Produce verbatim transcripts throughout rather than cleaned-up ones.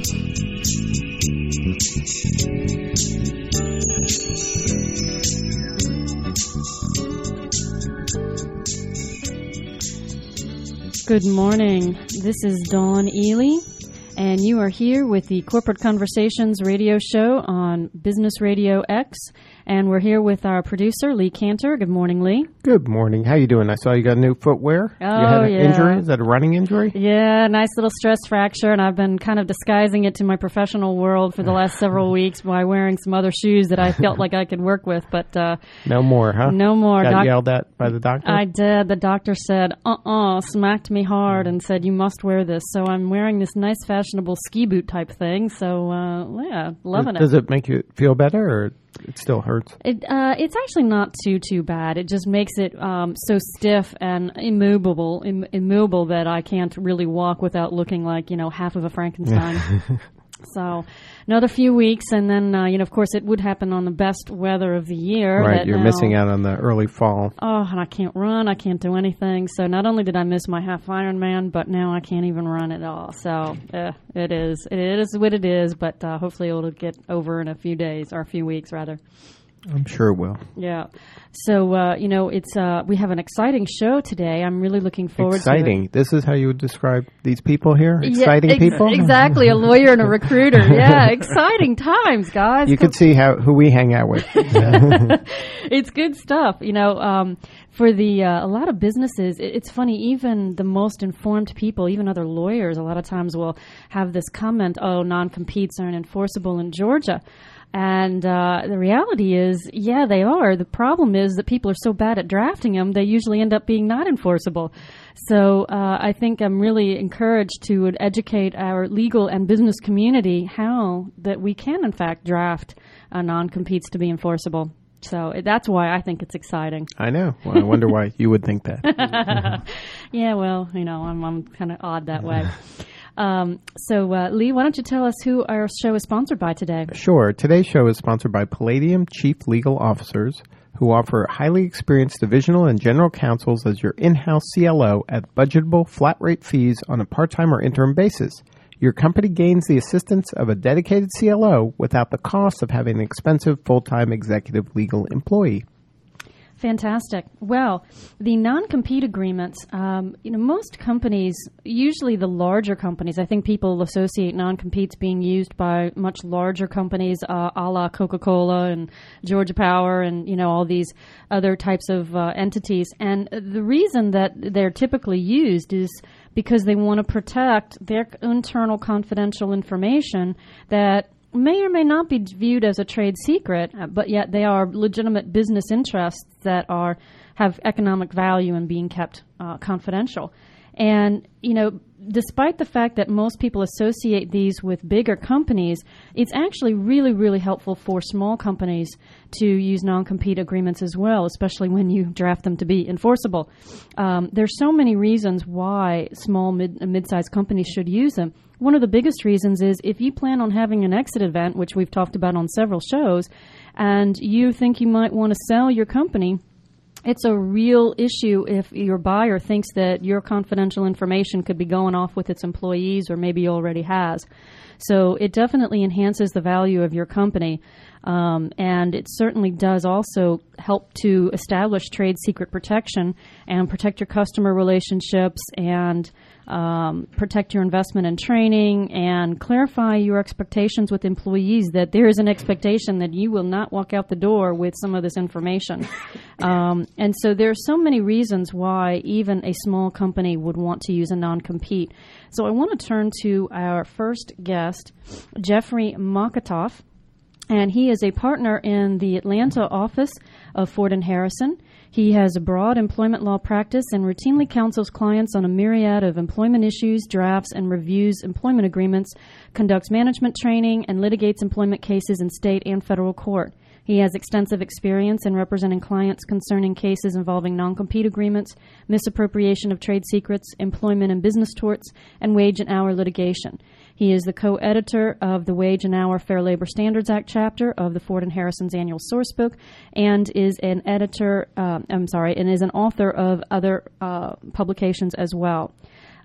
Good morning. This is Dawn Ely, and you are here with the Corporate Conversations radio show on Business Radio X, and we're here with our producer, Lee Cantor. Good morning, Lee. Good morning. How you doing? I saw you got new footwear. Oh, you had an yeah. injury? Is that a running injury? Yeah, nice little stress fracture, and I've been kind of disguising it to my professional world for the last several weeks by wearing some other shoes that I felt like I could work with, but uh, no more, huh? No more. Got Doc- yelled at by the doctor? I did. The doctor said, uh-uh, smacked me hard and said, you must wear this. So I'm wearing this nice fashionable ski boot type thing. So, uh, yeah, loving does, it. Does it make you feel better, or it still hurts? It uh, It's actually not too, too bad. It just makes it um, so stiff and immovable, Im- immobile that I can't really walk without looking like, you know, half of a Frankenstein. So another few weeks, and then, uh, you know, of course, it would happen on the best weather of the year. Right, you're now, missing out on the early fall. Oh, and I can't run. I can't do anything. So not only did I miss my half Ironman, but now I can't even run at all. So uh, it is it is what it is, but uh, hopefully it'll get over in a few days, or a few weeks, rather. I'm sure it will. Yeah. So, uh, you know, it's uh, we have an exciting show today. I'm really looking forward exciting. to it. Exciting. This is how you would describe these people here? Exciting yeah, ex- people? Exactly. A lawyer and a recruiter. Yeah. Exciting times, guys. You can see how who we hang out with. It's good stuff. You know, um, for the uh, a lot of businesses, it, it's funny, even the most informed people, even other lawyers, a lot of times will have this comment, oh, non-competes aren't enforceable in Georgia. And uh, the reality is, yeah, they are. The problem is that people are so bad at drafting them, they usually end up being not enforceable. So uh, I think I'm really encouraged to educate our legal and business community how that we can, in fact, draft uh, non-competes to be enforceable. So that's why I think it's exciting. I know. Well, I wonder why you would think that. Yeah, well, you know, I'm, I'm kind of odd that way. Um, so, uh, Lee, why don't you tell us who our show is sponsored by today? Sure. Today's show is sponsored by Palladium Chief Legal Officers, who offer highly experienced divisional and general counsels as your in-house C L O at budgetable flat rate fees on a part-time or interim basis. Your company gains the assistance of a dedicated C L O without the cost of having an expensive full-time executive legal employee. Fantastic. Well, the non-compete agreements, um, you know, most companies, usually the larger companies, I think people associate non-competes being used by much larger companies, uh, a la Coca-Cola and Georgia Power and, you know, all these other types of uh, entities. And the reason that they're typically used is because they want to protect their internal confidential information that may or may not be viewed as a trade secret, but yet they are legitimate business interests that are have economic value in being kept uh, confidential. And, you know, despite the fact that most people associate these with bigger companies, it's actually really, really helpful for small companies to use non-compete agreements as well, especially when you draft them to be enforceable. Um, there's so many reasons why small, mid, mid-sized companies should use them. One of the biggest reasons is if you plan on having an exit event, which we've talked about on several shows, and you think you might want to sell your company, it's a real issue if your buyer thinks that your confidential information could be going off with its employees or maybe already has. So it definitely enhances the value of your company. Um, and it certainly does also help to establish trade secret protection and protect your customer relationships and um, protect your investment and training and clarify your expectations with employees that there is an expectation that you will not walk out the door with some of this information. Um, and so there are so many reasons why even a small company would want to use a non-compete. So I want to turn to our first guest, Jeffrey Mokatoff. And he is a partner in the Atlanta office of Ford and Harrison. He has a broad employment law practice and routinely counsels clients on a myriad of employment issues, drafts, and reviews employment agreements, conducts management training, and litigates employment cases in state and federal court. He has extensive experience in representing clients concerning cases involving non-compete agreements, misappropriation of trade secrets, employment and business torts, and wage and hour litigation. He is the co-editor of the Wage and Hour Fair Labor Standards Act chapter of the Ford and Harrison's annual sourcebook, and is an editor, uh, I'm sorry, and is an author of other uh, publications as well.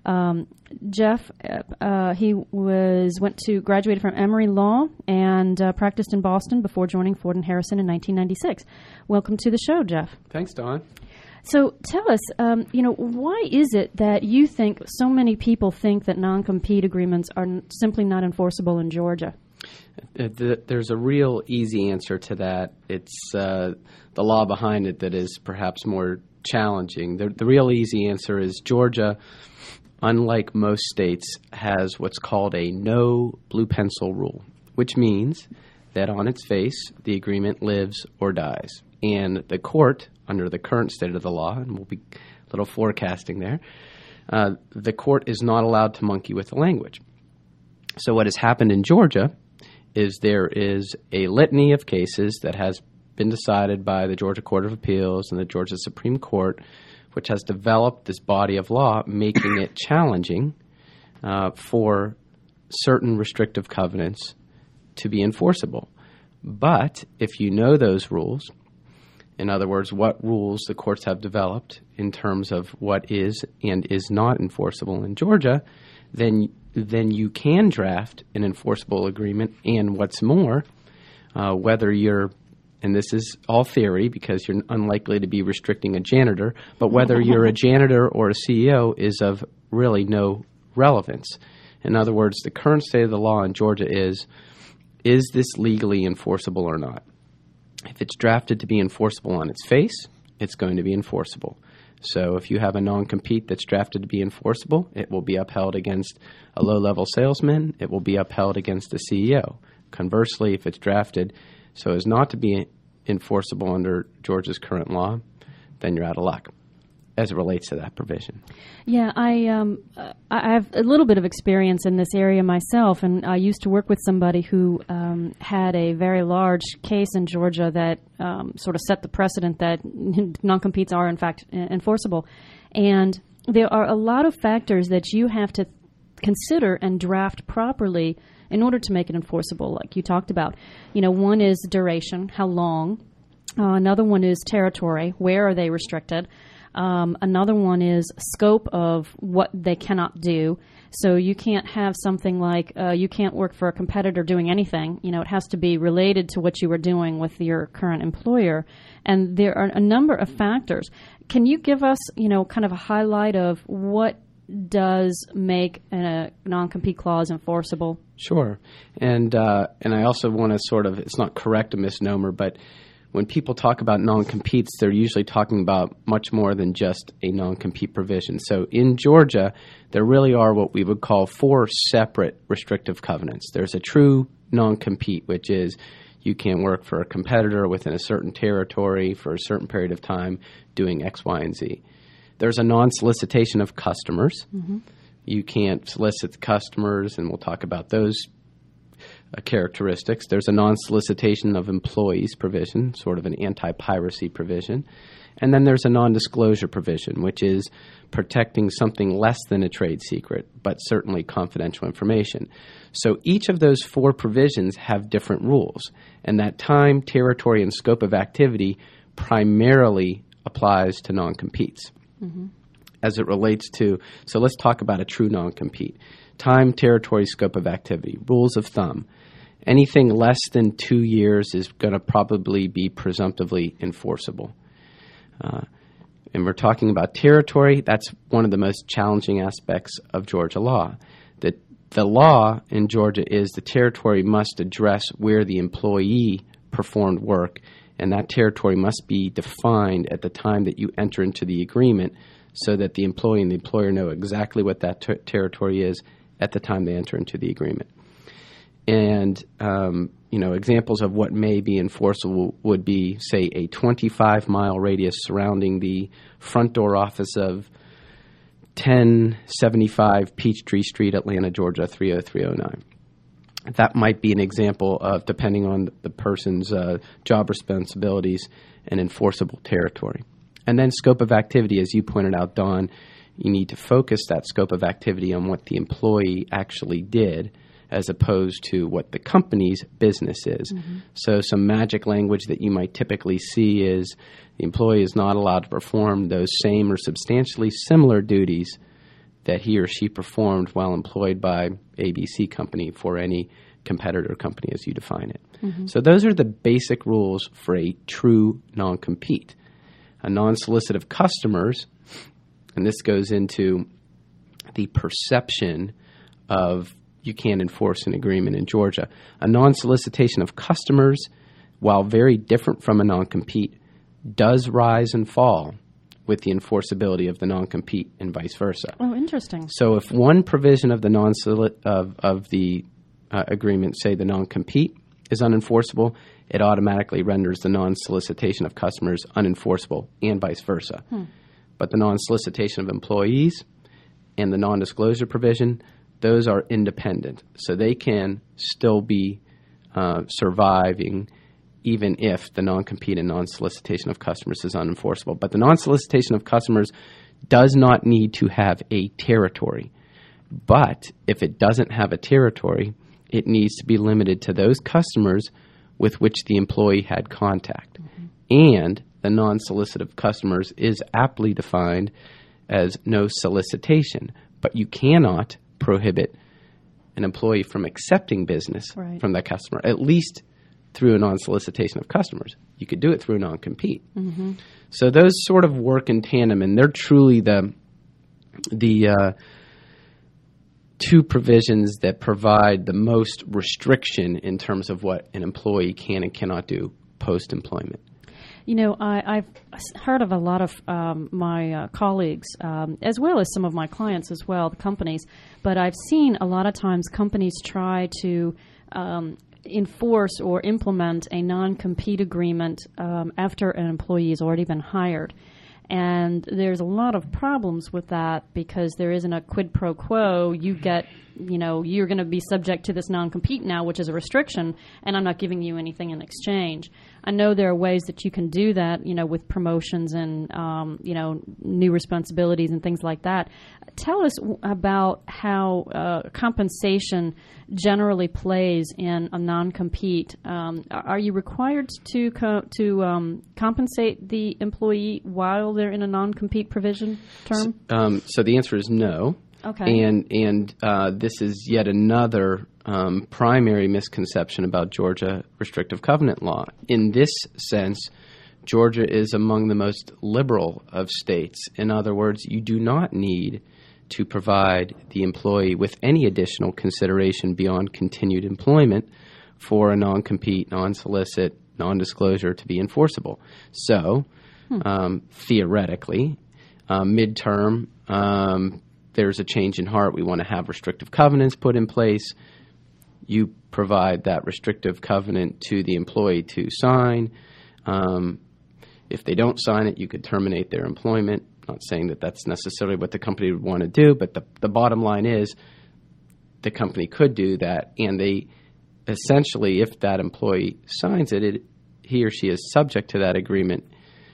Um, Jeff, uh, he was went to graduated from Emory Law and uh, practiced in Boston before joining Ford and Harrison in nineteen ninety-six. Welcome to the show, Jeff. Thanks, Don. So tell us, um, you know, why is it that you think so many people think that non-compete agreements are n- simply not enforceable in Georgia? There's a real easy answer to that. It's uh, the law behind it that is perhaps more challenging. The, the real easy answer is Georgia, unlike most states, has what's called a no blue pencil rule, which means that on its face, the agreement lives or dies. And the court, under the current state of the law, and we'll be a little forecasting there, uh, the court is not allowed to monkey with the language. So what has happened in Georgia is there is a litany of cases that has been decided by the Georgia Court of Appeals and the Georgia Supreme Court, which has developed this body of law, making it challenging uh, for certain restrictive covenants to be enforceable. But if you know those rules, in other words, what rules the courts have developed in terms of what is and is not enforceable in Georgia, then then you can draft an enforceable agreement. And what's more, uh, whether you're, and this is all theory because you're unlikely to be restricting a janitor, but whether you're a janitor or a C E O is of really no relevance. In other words, the current state of the law in Georgia is, is this legally enforceable or not? If it's drafted to be enforceable on its face, it's going to be enforceable. So if you have a non-compete that's drafted to be enforceable, it will be upheld against a low-level salesman. It will be upheld against a C E O. Conversely, if it's drafted so as not to be enforceable under Georgia's current law, then you're out of luck as it relates to that provision. Yeah, I um, I have a little bit of experience in this area myself, and I used to work with somebody who um, had a very large case in Georgia that um, sort of set the precedent that non-competes are, in fact, enforceable. And there are a lot of factors that you have to consider and draft properly in order to make it enforceable, like you talked about. You know, one is duration, how long. Uh, another one is territory, where are they restricted? Um, another one is scope of what they cannot do. So you can't have something like uh, you can't work for a competitor doing anything. You know, it has to be related to what you were doing with your current employer. And there are a number of factors. Can you give us, you know, kind of a highlight of what does make a non-compete clause enforceable? Sure. And, uh, and I also want to sort of, it's not correct a misnomer, but when people talk about non-competes, they're usually talking about much more than just a non-compete provision. So in Georgia, there really are what we would call four separate restrictive covenants. There's a true non-compete, which is you can't work for a competitor within a certain territory for a certain period of time doing X, Y, and Z. There's a non-solicitation of customers. Mm-hmm. You can't solicit customers, and we'll talk about those Uh, characteristics. There's a non-solicitation of employees provision, sort of an anti-piracy provision. And then there's a non-disclosure provision, which is protecting something less than a trade secret, but certainly confidential information. So each of those four provisions have different rules, and that time, territory, and scope of activity primarily applies to non-competes. Mm-hmm. As it relates to, so let's talk about a true non-compete. Time, territory, scope of activity. Rules of thumb. Anything less than two years is going to probably be presumptively enforceable. Uh, and we're talking about territory. That's one of the most challenging aspects of Georgia law. The, the law in Georgia is the territory must address where the employee performed work, and that territory must be defined at the time that you enter into the agreement so that the employee and the employer know exactly what that ter- territory is at the time they enter into the agreement. And, um, you know, examples of what may be enforceable would be, say, a twenty-five mile radius surrounding the front door office of ten seventy-five Peachtree Street, Atlanta, Georgia, three oh three oh nine. That might be an example of, depending on the person's uh, job responsibilities, an enforceable territory. And then scope of activity, as you pointed out, Dawn, you need to focus that scope of activity on what the employee actually did as opposed to what the company's business is. Mm-hmm. So some magic language that you might typically see is the employee is not allowed to perform those same or substantially similar duties that he or she performed while employed by A B C company for any competitor company as you define it. Mm-hmm. So those are the basic rules for a true non-compete. A non-solicitive customers, and this goes into the perception of you can't enforce an agreement in Georgia. A non-solicitation of customers, while very different from a non-compete, does rise and fall with the enforceability of the non-compete and vice versa. Oh, interesting. So if one provision of the non of, of the uh, agreement, say the non-compete, is unenforceable, it automatically renders the non-solicitation of customers unenforceable and vice versa. Hmm. But the non-solicitation of employees and the non-disclosure provision, those are independent. So they can still be uh, surviving even if the non-compete and non-solicitation of customers is unenforceable. But the non-solicitation of customers does not need to have a territory. But if it doesn't have a territory, it needs to be limited to those customers with which the employee had contact. Mm-hmm. And the non-solicitive customers is aptly defined as no solicitation. But you cannot prohibit an employee from accepting business right. from that customer, at least through a non-solicitation of customers. You could do it through a non-compete. Mm-hmm. So those sort of work in tandem, and they're truly the the uh, two provisions that provide the most restriction in terms of what an employee can and cannot do post-employment. You know, I, I've heard of a lot of um, my uh, colleagues, um, as well as some of my clients as well, the companies, but I've seen a lot of times companies try to um, enforce or implement a non-compete agreement um, after an employee has already been hired. And there's a lot of problems with that because there isn't a quid pro quo. You get, you know, you're going to be subject to this non-compete now, which is a restriction, and I'm not giving you anything in exchange. I know there are ways that you can do that, you know, with promotions and, um, you know, new responsibilities and things like that. Tell us w- about how uh, compensation generally plays in a non-compete. Um, are you required to co- to um, compensate the employee while they're in a non-compete provision term? So, um, so the answer is no. Okay. And and uh, this is yet another um, primary misconception about Georgia restrictive covenant law. In this sense, Georgia is among the most liberal of states. In other words, you do not need to provide the employee with any additional consideration beyond continued employment for a non-compete, non-solicit, non-disclosure to be enforceable. So, hmm. um, theoretically, uh, midterm, um, there's a change in heart. We want to have restrictive covenants put in place. You provide that restrictive covenant to the employee to sign. Um, if they don't sign it, you could terminate their employment. Not saying that that's necessarily what the company would want to do, but the, the bottom line is the company could do that, and they essentially, if that employee signs it, it he or she is subject to that agreement,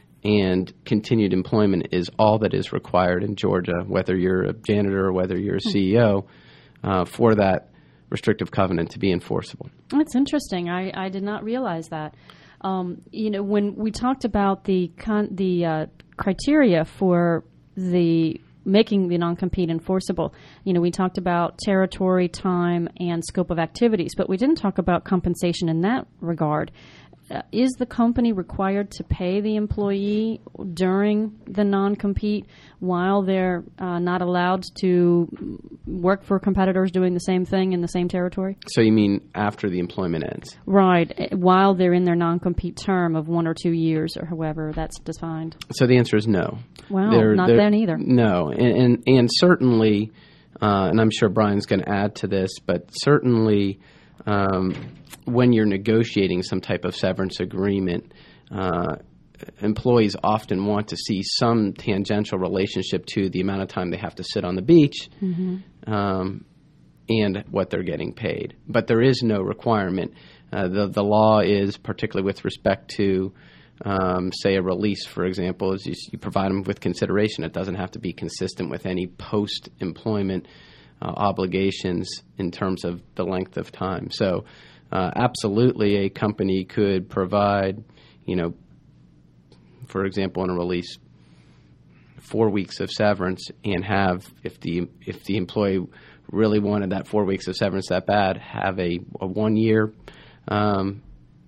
and continued employment is all that is required in Georgia, whether you're a janitor or whether you're a C E O, uh, for that restrictive covenant to be enforceable. That's interesting. I, I did not realize that. Um, you know, when we talked about the con- the uh, criteria for the making the non-compete enforceable, you know, we talked about territory, time, and scope of activities, but we didn't talk about compensation in that regard. Uh, is the company required to pay the employee during the non-compete while they're uh, not allowed to work for competitors doing the same thing in the same territory? So you mean after the employment ends? Right, while they're in their non-compete term of one or two years or however that's defined. So the answer is no. Wow, they're, not they're, then either. No, and, and, and certainly, uh, and I'm sure Brian's going to add to this, but certainly um, when you're negotiating some type of severance agreement, uh, employees often want to see some tangential relationship to the amount of time they have to sit on the beach mm-hmm. um, and what they're getting paid. But there is no requirement. Uh, the, the law is, particularly with respect to, um, say, a release, for example, is you, you provide them with consideration. It doesn't have to be consistent with any post-employment uh, obligations in terms of the length of time. So uh, absolutely a company could provide, you know, for example, in a release, four weeks of severance and have, if the if the employee really wanted that four weeks of severance that bad, have a, a one year um,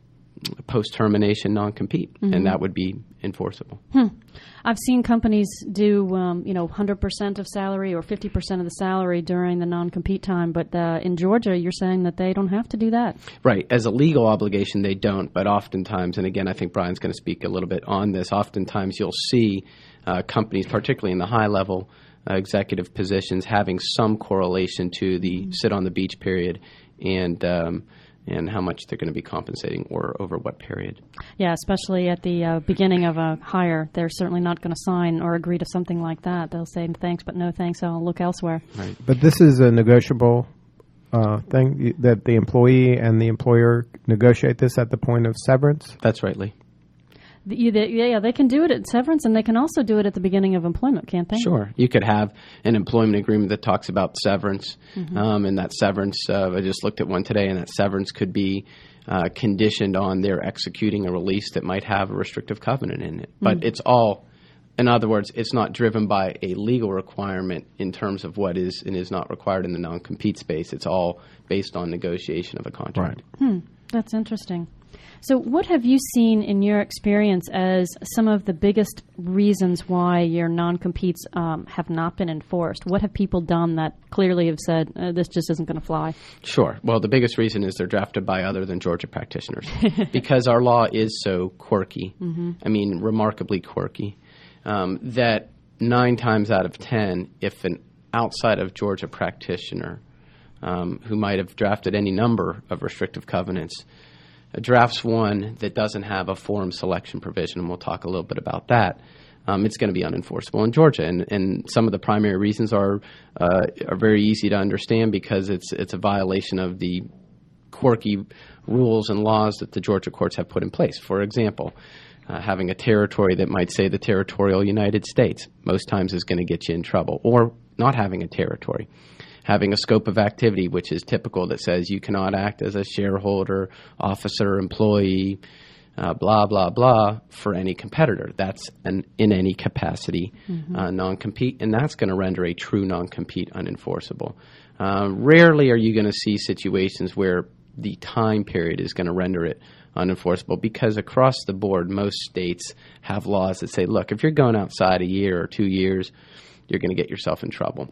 post termination non compete, mm-hmm. and that would be enforceable. Hmm. I've seen companies do, um, you know, one hundred percent of salary or fifty percent of the salary during the non-compete time, but uh, in Georgia, you're saying that they don't have to do that. Right. As a legal obligation, they don't, but oftentimes, and again, I think Brian's going to speak a little bit on this, oftentimes you'll see uh, companies, particularly in the high-level uh, executive positions, having some correlation to the mm-hmm. sit-on-the-beach period and um and how much they're going to be compensating or over what period. Yeah, especially at the uh, beginning of a hire. They're certainly not going to sign or agree to something like that. They'll say, thanks, but no thanks, I'll look elsewhere. Right. But this is a negotiable uh, thing, that the employee and the employer negotiate this at the point of severance? That's right, Lee. The, the, yeah, they can do it at severance, and they can also do it at the beginning of employment, can't they? Sure. You could have an employment agreement that talks about severance, mm-hmm. um, and that severance, uh, I just looked at one today, and that severance could be uh, conditioned on their executing a release that might have a restrictive covenant in it. But mm-hmm. it's all, in other words, it's not driven by a legal requirement in terms of what is and is not required in the non-compete space. It's all based on negotiation of a contract. Right. Hmm. That's interesting. So what have you seen in your experience as some of the biggest reasons why your non-competes um, have not been enforced? What have people done that clearly have said, uh, this just isn't going to fly? Sure. Well, the biggest reason is they're drafted by other than Georgia practitioners because our law is so quirky, mm-hmm. I mean, remarkably quirky, um, that nine times out of ten, if an outside of Georgia practitioner um, who might have drafted any number of restrictive covenants drafts one that doesn't have a forum selection provision, and we'll talk a little bit about that, um, it's going to be unenforceable in Georgia. And, and some of the primary reasons are uh, are very easy to understand because it's it's a violation of the quirky rules and laws that the Georgia courts have put in place. For example, uh, having a territory that might say the territorial United States most times is going to get you in trouble, or not having a territory. Having a scope of activity, which is typical, that says you cannot act as a shareholder, officer, employee, uh, blah, blah, blah, for any competitor. That's an in any capacity mm-hmm. uh, non-compete, and that's going to render a true non-compete unenforceable. Uh, rarely are you going to see situations where the time period is going to render it unenforceable because across the board, most states have laws that say, look, if you're going outside a year or two years, you're going to get yourself in trouble.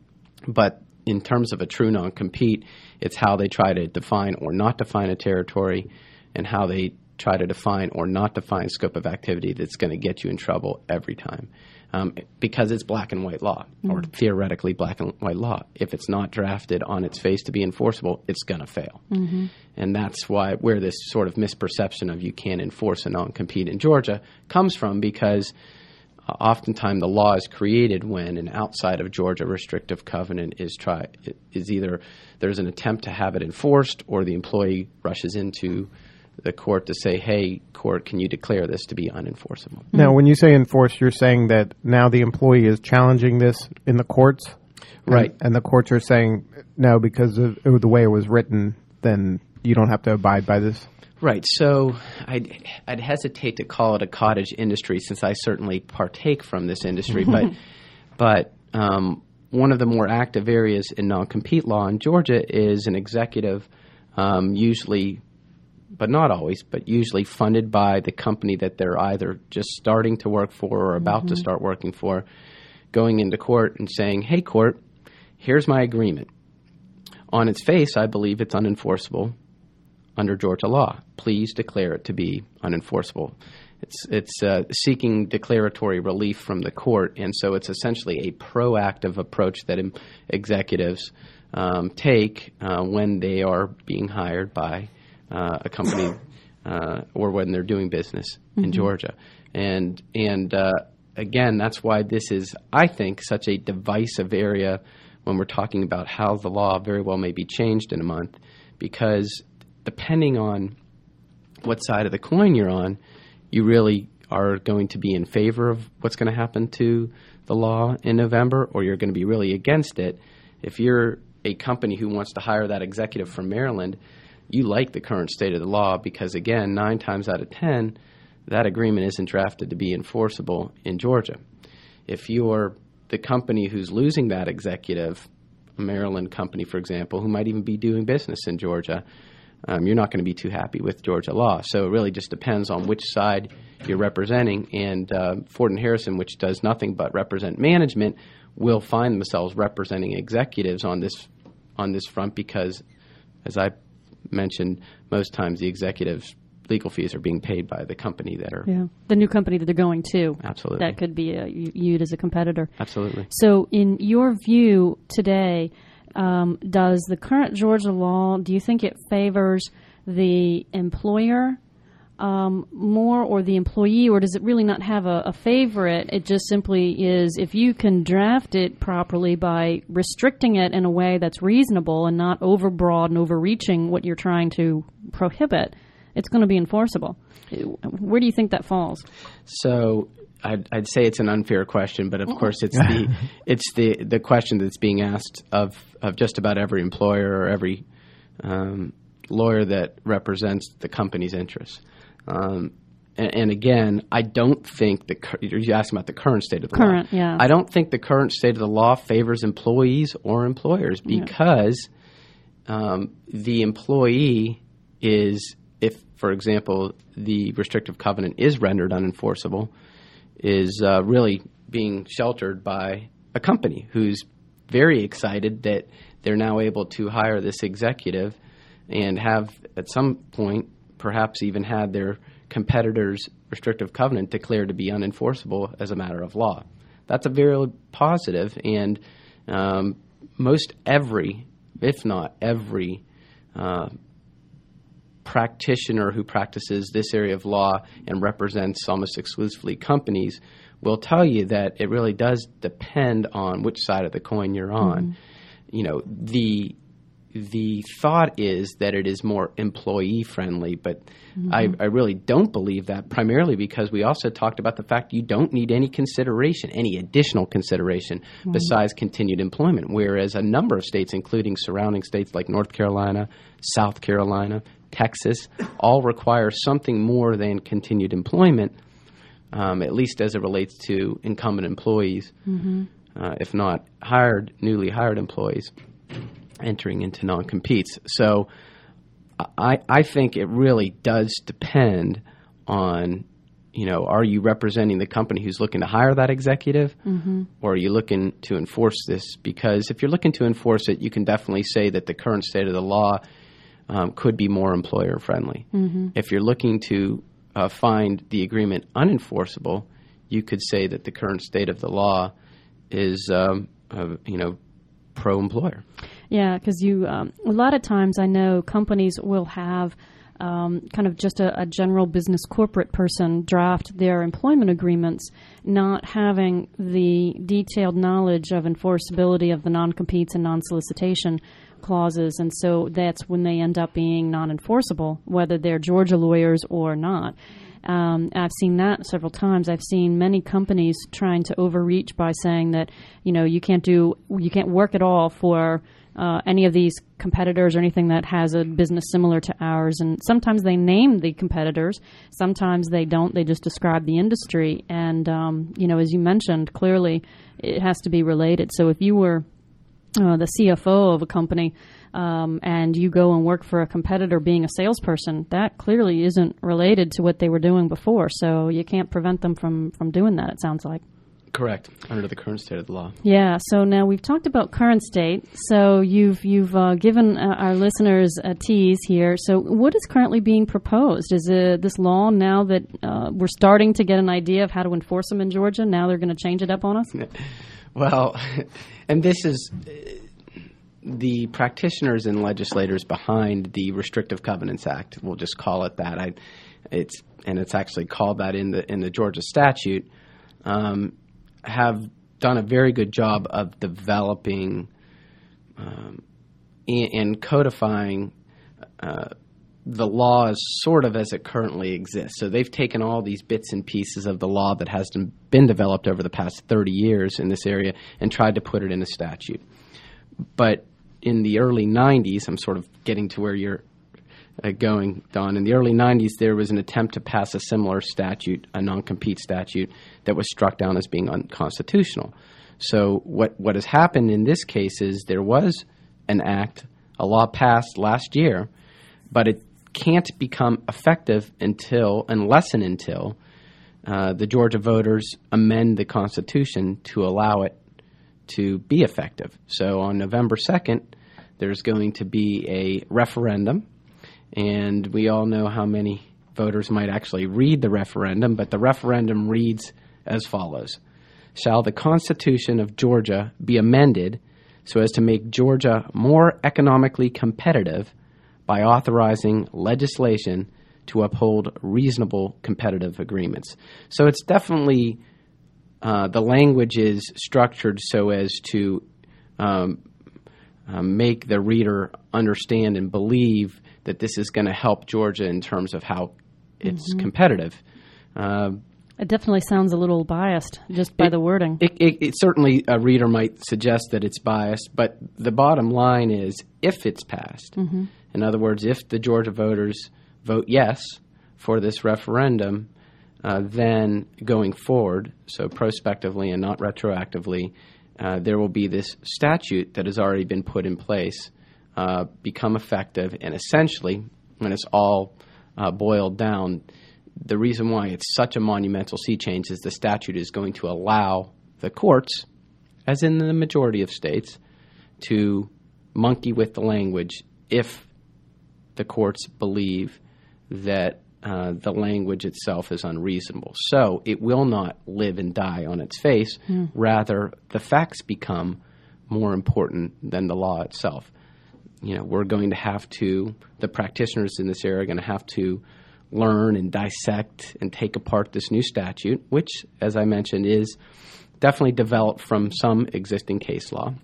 But in terms of a true non-compete, it's how they try to define or not define a territory and how they try to define or not define scope of activity that's going to get you in trouble every time um, because it's black and white law mm-hmm. or theoretically black and white law. If it's not drafted on its face to be enforceable, it's going to fail. Mm-hmm. And that's why where this sort of misperception of you can't enforce a non-compete in Georgia comes from because Uh, oftentimes, the law is created when an outside of Georgia restrictive covenant is try is either there's an attempt to have it enforced, or the employee rushes into the court to say, "Hey, court, can you declare this to be unenforceable?" Now, mm-hmm. when you say enforce, you're saying that now the employee is challenging this in the courts, right? And, and the courts are saying no because of, of the way it was written. Then you don't have to abide by this. Right. So I'd, I'd hesitate to call it a cottage industry since I certainly partake from this industry. but but um, one of the more active areas in non-compete law in Georgia is an executive, um, usually, but not always, but usually funded by the company that they're either just starting to work for or about mm-hmm. to start working for, going into court and saying, hey, court, here's my agreement. On its face, I believe it's unenforceable under Georgia law. Please declare it to be unenforceable. It's it's uh, seeking declaratory relief from the court, and so it's essentially a proactive approach that em- executives um, take uh, when they are being hired by uh, a company uh, or when they're doing business mm-hmm. in Georgia. And and uh, again, that's why this is, I think, such a divisive area when we're talking about how the law very well may be changed in a month, because depending on what side of the coin you're on, you really are going to be in favor of what's going to happen to the law in November, or you're going to be really against it. If you're a company who wants to hire that executive from Maryland, you like the current state of the law because, again, nine times out of ten, that agreement isn't drafted to be enforceable in Georgia. if you're the company who's losing that executive, a Maryland company, for example, who might even be doing business in Georgia, um, you're not going to be too happy with Georgia law. So it really just depends on which side you're representing. And uh, Ford and Harrison, which does nothing but represent management, will find themselves representing executives on this on this front because, as I mentioned, most times the executives' legal fees are being paid by the company that are yeah the new company that they're going to. Absolutely, that could be uh, viewed as a competitor. Absolutely. So, in your view today, um, does the current Georgia law, do you think it favors the employer um, more or the employee, or does it really not have a, a favorite? It just simply is, if you can draft it properly by restricting it in a way that's reasonable and not overbroad and overreaching what you're trying to prohibit, it's going to be enforceable. Where do you think that falls? So I'd, I'd say it's an unfair question, but of course it's the it's the, the question that's being asked of, of just about every employer or every um, lawyer that represents the company's interests. Um, and, and again, I don't think the you're asking about the current state of the current, law. Yeah. I don't think the current state of the law favors employees or employers because yeah. um, the employee is, if, for example, the restrictive covenant is rendered unenforceable, is uh, really being sheltered by a company who's very excited that they're now able to hire this executive and have, at some point, perhaps even had their competitor's restrictive covenant declared to be unenforceable as a matter of law. That's a very positive, and um, most every, if not every, uh, practitioner who practices this area of law and represents almost exclusively companies will tell you that it really does depend on which side of the coin you're on. Mm-hmm. You know, the the thought is that it is more employee friendly, but mm-hmm. I, I really don't believe that, primarily because we also talked about the fact you don't need any consideration, any additional consideration mm-hmm. besides continued employment, whereas a number of states, including surrounding states like North Carolina, South Carolina, Texas, all require something more than continued employment, um, at least as it relates to incumbent employees, mm-hmm. uh, if not hired, newly hired employees entering into non-competes. So I, I think it really does depend on, you know, are you representing the company who's looking to hire that executive, mm-hmm. or are you looking to enforce this? Because if you're looking to enforce it, you can definitely say that the current state of the law um, could be more employer-friendly. Mm-hmm. If you're looking to uh, find the agreement unenforceable, you could say that the current state of the law is, um, uh, you know, pro-employer. Yeah, because you um, a lot of times I know companies will have um, kind of just a, a general business corporate person draft their employment agreements, not having the detailed knowledge of enforceability of the non-competes and non-solicitation clauses, and so that's when they end up being non-enforceable, whether they're Georgia lawyers or not. Um, I've seen that several times. I've seen many companies trying to overreach by saying that, you know, you can't do, you can't work at all for uh, any of these competitors or anything that has a business similar to ours. And sometimes they name the competitors. Sometimes they don't. They just describe the industry. And, um, you know, as you mentioned, clearly it has to be related. So if you were uh, the C F O of a company, Um, and you go and work for a competitor being a salesperson, that clearly isn't related to what they were doing before. So you can't prevent them from, from doing that, it sounds like. Correct, under the current state of the law. Yeah, so now we've talked about current state. So you've you've uh, given uh, our listeners a tease here. So what is currently being proposed? Is uh, this law, now that uh, we're starting to get an idea of how to enforce them in Georgia, now they're going to change it up on us? Well, and this is... the practitioners and legislators behind the Restrictive Covenants Act, we'll just call it that. I, it's and it's actually called that in the in the Georgia statute. Um, have done a very good job of developing um, and, and codifying uh, the laws sort of as it currently exists. So they've taken all these bits and pieces of the law that has been developed over the past thirty years in this area and tried to put it in a statute. But in the early nineties, I'm sort of getting to where you're uh, going, Don. In the early nineties, there was an attempt to pass a similar statute, a non-compete statute, that was struck down as being unconstitutional. So what, what has happened in this case is there was an act, a law passed last year, but it can't become effective until, unless and until, uh, the Georgia voters amend the Constitution to allow it to be effective. So on November second, there's going to be a referendum, and we all know how many voters might actually read the referendum, but the referendum reads as follows. Shall the Constitution of Georgia be amended so as to make Georgia more economically competitive by authorizing legislation to uphold reasonable competitive agreements? So it's definitely, uh, the language is structured so as to um, uh, make the reader understand and believe that this is going to help Georgia in terms of how it's mm-hmm. competitive. Uh, It definitely sounds a little biased just by it, the wording. It, it, it certainly, a reader might suggest that it's biased, but the bottom line is if it's passed, mm-hmm. in other words, if the Georgia voters vote yes for this referendum, uh, then going forward, so prospectively and not retroactively, uh, there will be this statute that has already been put in place, uh, become effective, and essentially, when it's all uh, boiled down, the reason why it's such a monumental sea change is the statute is going to allow the courts, as in the majority of states, to monkey with the language if the courts believe that uh, the language itself is unreasonable. So it will not live and die on its face. Mm. Rather, the facts become more important than the law itself. You know, we're going to have to, the practitioners in this area are going to have to learn and dissect and take apart this new statute, which, as I mentioned, is definitely developed from some existing case law.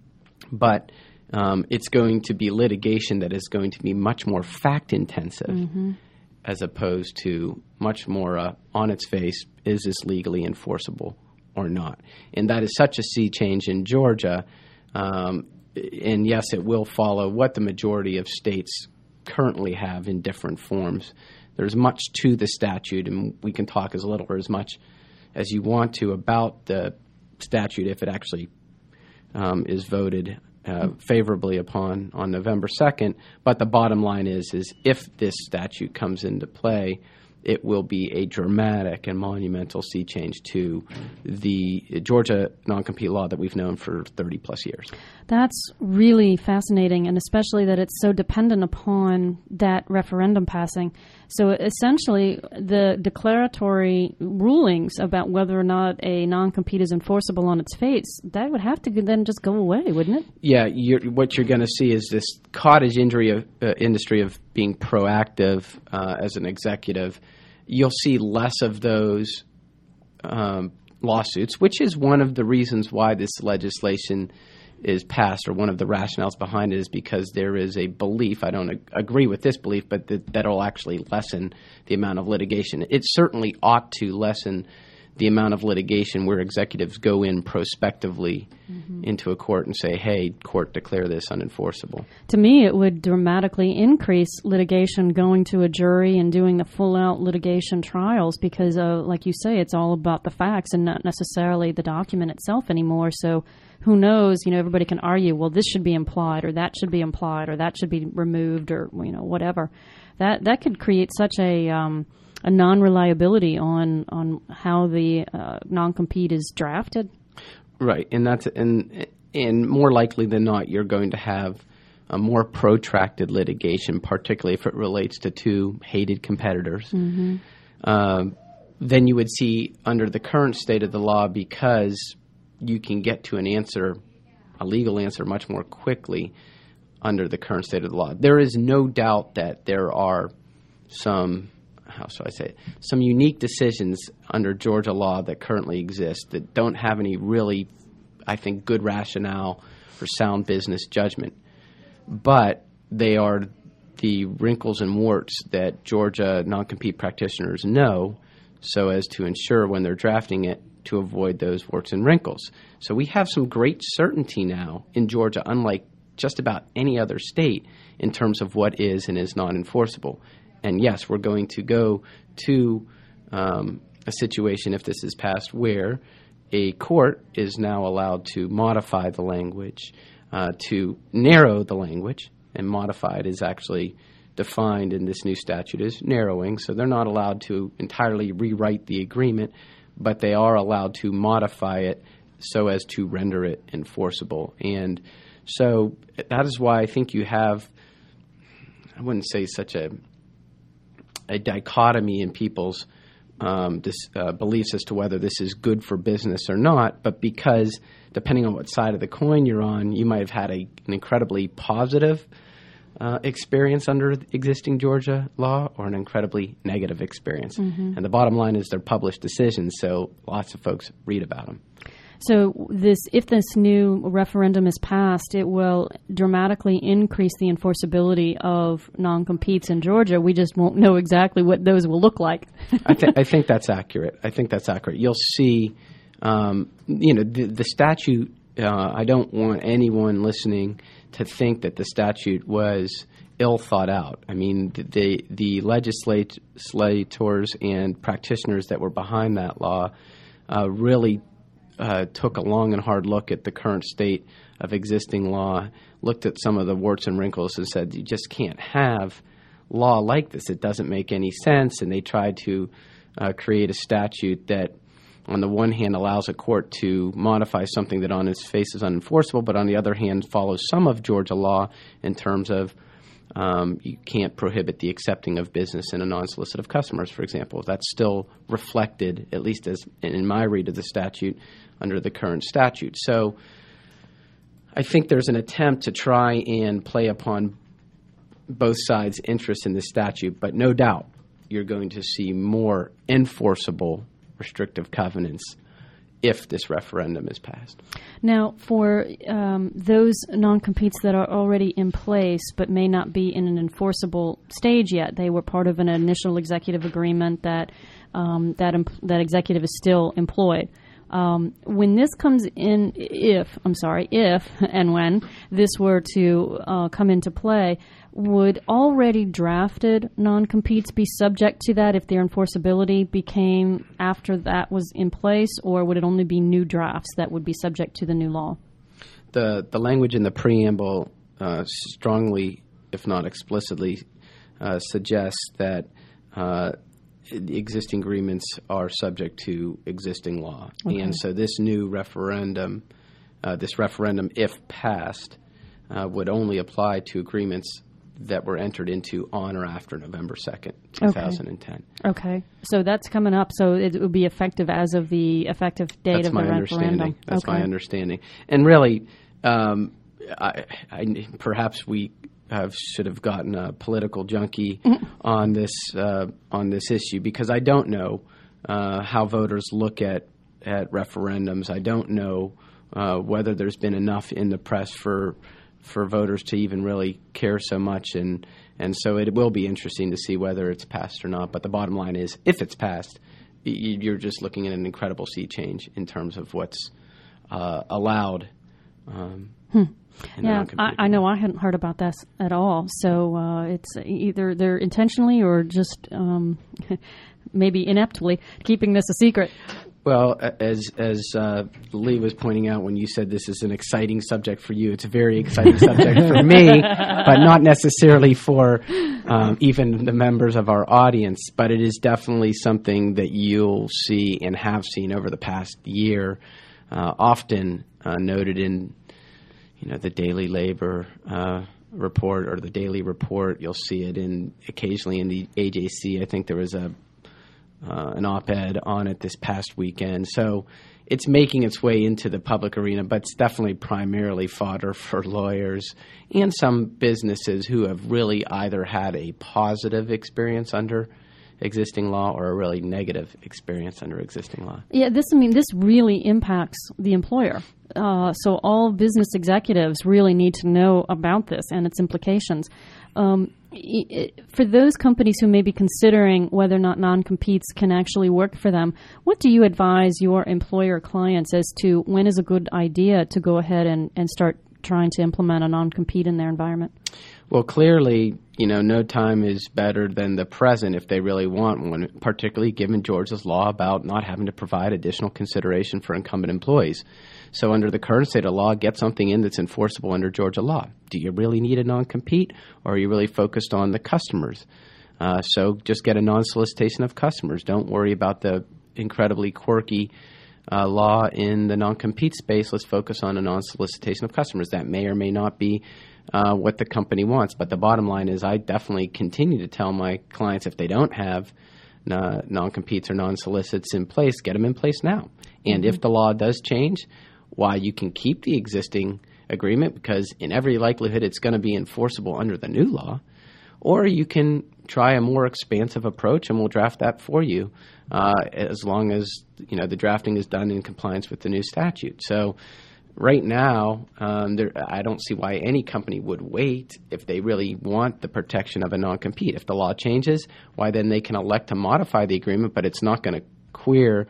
But um, it's going to be litigation that is going to be much more fact-intensive mm-hmm. as opposed to much more uh, on its face, is this legally enforceable or not? And that is such a sea change in Georgia. Um, and yes, it will follow what the majority of states currently have in different forms. There's much to the statute, and we can talk as little or as much as you want to about the statute if it actually um, is voted uh, favorably upon on November second. But the bottom line is, is if this statute comes into play, it will be a dramatic and monumental sea change to the Georgia non-compete law that we've known for thirty plus years. That's really fascinating, and especially that it's so dependent upon that referendum passing. So essentially, the declaratory rulings about whether or not a non-compete is enforceable on its face, that would have to then just go away, wouldn't it? Yeah, you're, what you're going to see is this cottage industry of, uh, industry of being proactive uh, as an executive. You'll see less of those um, lawsuits, which is one of the reasons why this legislation is passed, or one of the rationales behind it is because there is a belief, I don't ag- agree with this belief, but that that'll actually lessen the amount of litigation. It certainly ought to lessen the amount of litigation where executives go in prospectively mm-hmm. into a court and say, hey, court, declare this unenforceable. To me, it would dramatically increase litigation going to a jury and doing the full-out litigation trials because, uh, like you say, it's all about the facts and not necessarily the document itself anymore. So who knows, you know, everybody can argue, well, this should be implied or that should be implied or that should be removed or, you know, whatever. That that could create such a... Um, a non-reliability on on how the uh, non-compete is drafted. Right, and that's and and more likely than not, you're going to have a more protracted litigation, particularly if it relates to two hated competitors, mm-hmm. um, than you would see under the current state of the law, because you can get to an answer, a legal answer, much more quickly under the current state of the law. There is no doubt that there are some, how shall I say it, some unique decisions under Georgia law that currently exist that don't have any really, I think, good rationale for sound business judgment. But they are the wrinkles and warts that Georgia non-compete practitioners know so as to ensure when they're drafting it to avoid those warts and wrinkles. So we have some great certainty now in Georgia, unlike just about any other state in terms of what is and is not enforceable. And yes, we're going to go to um, a situation, if this is passed, where a court is now allowed to modify the language, uh, to narrow the language, and modified is actually defined in this new statute as narrowing. So they're not allowed to entirely rewrite the agreement, but they are allowed to modify it so as to render it enforceable. And so that is why I think you have, I wouldn't say such a a dichotomy in people's um, this, uh, beliefs as to whether this is good for business or not, but because depending on what side of the coin you're on, you might have had a, an incredibly positive uh, experience under existing Georgia law or an incredibly negative experience. Mm-hmm. And the bottom line is they're published decisions, so lots of folks read about them. So this, if this new referendum is passed, it will dramatically increase the enforceability of non-competes in Georgia. We just won't know exactly what those will look like. I, th- I think that's accurate. I think that's accurate. You'll see, um, you know, the, the statute, uh, I don't want anyone listening to think that the statute was ill thought out. I mean, the, the legislators and practitioners that were behind that law uh, really Uh, took a long and hard look at the current state of existing law, looked at some of the warts and wrinkles and said, you just can't have law like this. It doesn't make any sense. And they tried to uh, create a statute that, on the one hand, allows a court to modify something that on its face is unenforceable, but on the other hand, follows some of Georgia law in terms of um, you can't prohibit the accepting of business in a non-solicit of customers, for example. That's still reflected, at least as in my read of the statute, under the current statute. So I think there's an attempt to try and play upon both sides' interest in the statute, but no doubt you're going to see more enforceable restrictive covenants if this referendum is passed. Now, for um, those non-competes that are already in place but may not be in an enforceable stage yet, they were part of an initial executive agreement that um, that imp- that executive is still employed. Um, when this comes in, if, I'm sorry, if and when this were to uh, come into play, would already drafted non-competes be subject to that if their enforceability became after that was in place, or would it only be new drafts that would be subject to the new law? The, the language in the preamble uh, strongly, if not explicitly, uh, suggests that uh, the existing agreements are subject to existing law. Okay. And so this new referendum, uh, this referendum, if passed, uh, would only apply to agreements that were entered into on or after November second, two thousand ten. Okay. okay. So that's coming up. So it will be effective as of the effective date That's of my the understanding. referendum. That's okay. my understanding. And really, um, I, I, perhaps we have, should have gotten a political junkie on this uh, on this issue, because I don't know uh, how voters look at, at referendums. I don't know uh, whether there's been enough in the press for for voters to even really care so much, and and so it will be interesting to see whether it's passed or not. But the bottom line is, if it's passed, y- you're just looking at an incredible sea change in terms of what's uh, allowed. Um, hmm. Yeah, I, I know I hadn't heard about this at all. So uh, it's either they're intentionally or just um, maybe ineptly keeping this a secret. Well, as as uh, Lee was pointing out when you said this is an exciting subject for you, it's a very exciting subject for me, but not necessarily for um, even the members of our audience. But it is definitely something that you'll see and have seen over the past year, uh, often uh, noted in you know the Daily Labor uh, report or the Daily Report. You'll see it in occasionally in the A J C. I think there was a Uh, an op-ed on it this past weekend. So it's making its way into the public arena, but it's definitely primarily fodder for lawyers and some businesses who have really either had a positive experience under existing law or a really negative experience under existing law. Yeah, this I mean this really impacts the employer. Uh, so all business executives really need to know about this and its implications. Um, for those companies who may be considering whether or not non-competes can actually work for them, what do you advise your employer clients as to when is a good idea to go ahead and, and start trying to implement a non-compete in their environment? Well, clearly, you know, no time is better than the present if they really want one, particularly given Georgia's law about not having to provide additional consideration for incumbent employees. So under the current state of law, get something in that's enforceable under Georgia law. Do you really need a non-compete, or are you really focused on the customers? Uh, so just get a non-solicitation of customers. Don't worry about the incredibly quirky uh, law in the non-compete space. Let's focus on a non-solicitation of customers. That may or may not be uh, what the company wants. But the bottom line is I definitely continue to tell my clients if they don't have uh, non-competes or non-solicits in place, get them in place now. And mm-hmm. if the law does change, why you can keep the existing agreement because in every likelihood it's going to be enforceable under the new law, or you can try a more expansive approach and we'll draft that for you uh, as long as you know the drafting is done in compliance with the new statute. So right now, um, there, I don't see why any company would wait if they really want the protection of a non-compete. If the law changes, why then they can elect to modify the agreement, but it's not going to queer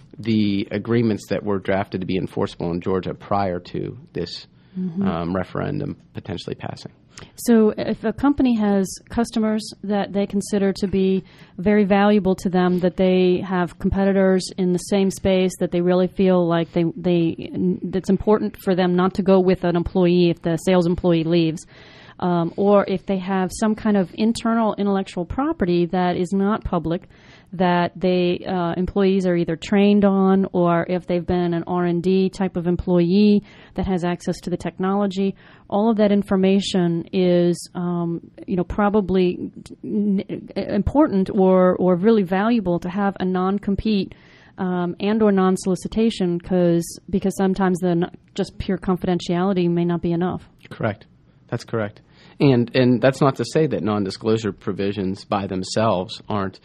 the agreements that were drafted to be enforceable in Georgia prior to this mm-hmm. um, referendum potentially passing. So if a company has customers that they consider to be very valuable to them, that they have competitors in the same space, that they really feel like they, they that's important for them not to go with an employee if the sales employee leaves, um, or if they have some kind of internal intellectual property that is not public, that they uh, employees are either trained on, or if they've been an R and D type of employee that has access to the technology, all of that information is, um, you know, probably n- important or or really valuable to have a non-compete um, and or non-solicitation, because because sometimes the n- just pure confidentiality may not be enough. Correct. That's correct. And and that's not to say that non-disclosure provisions by themselves aren't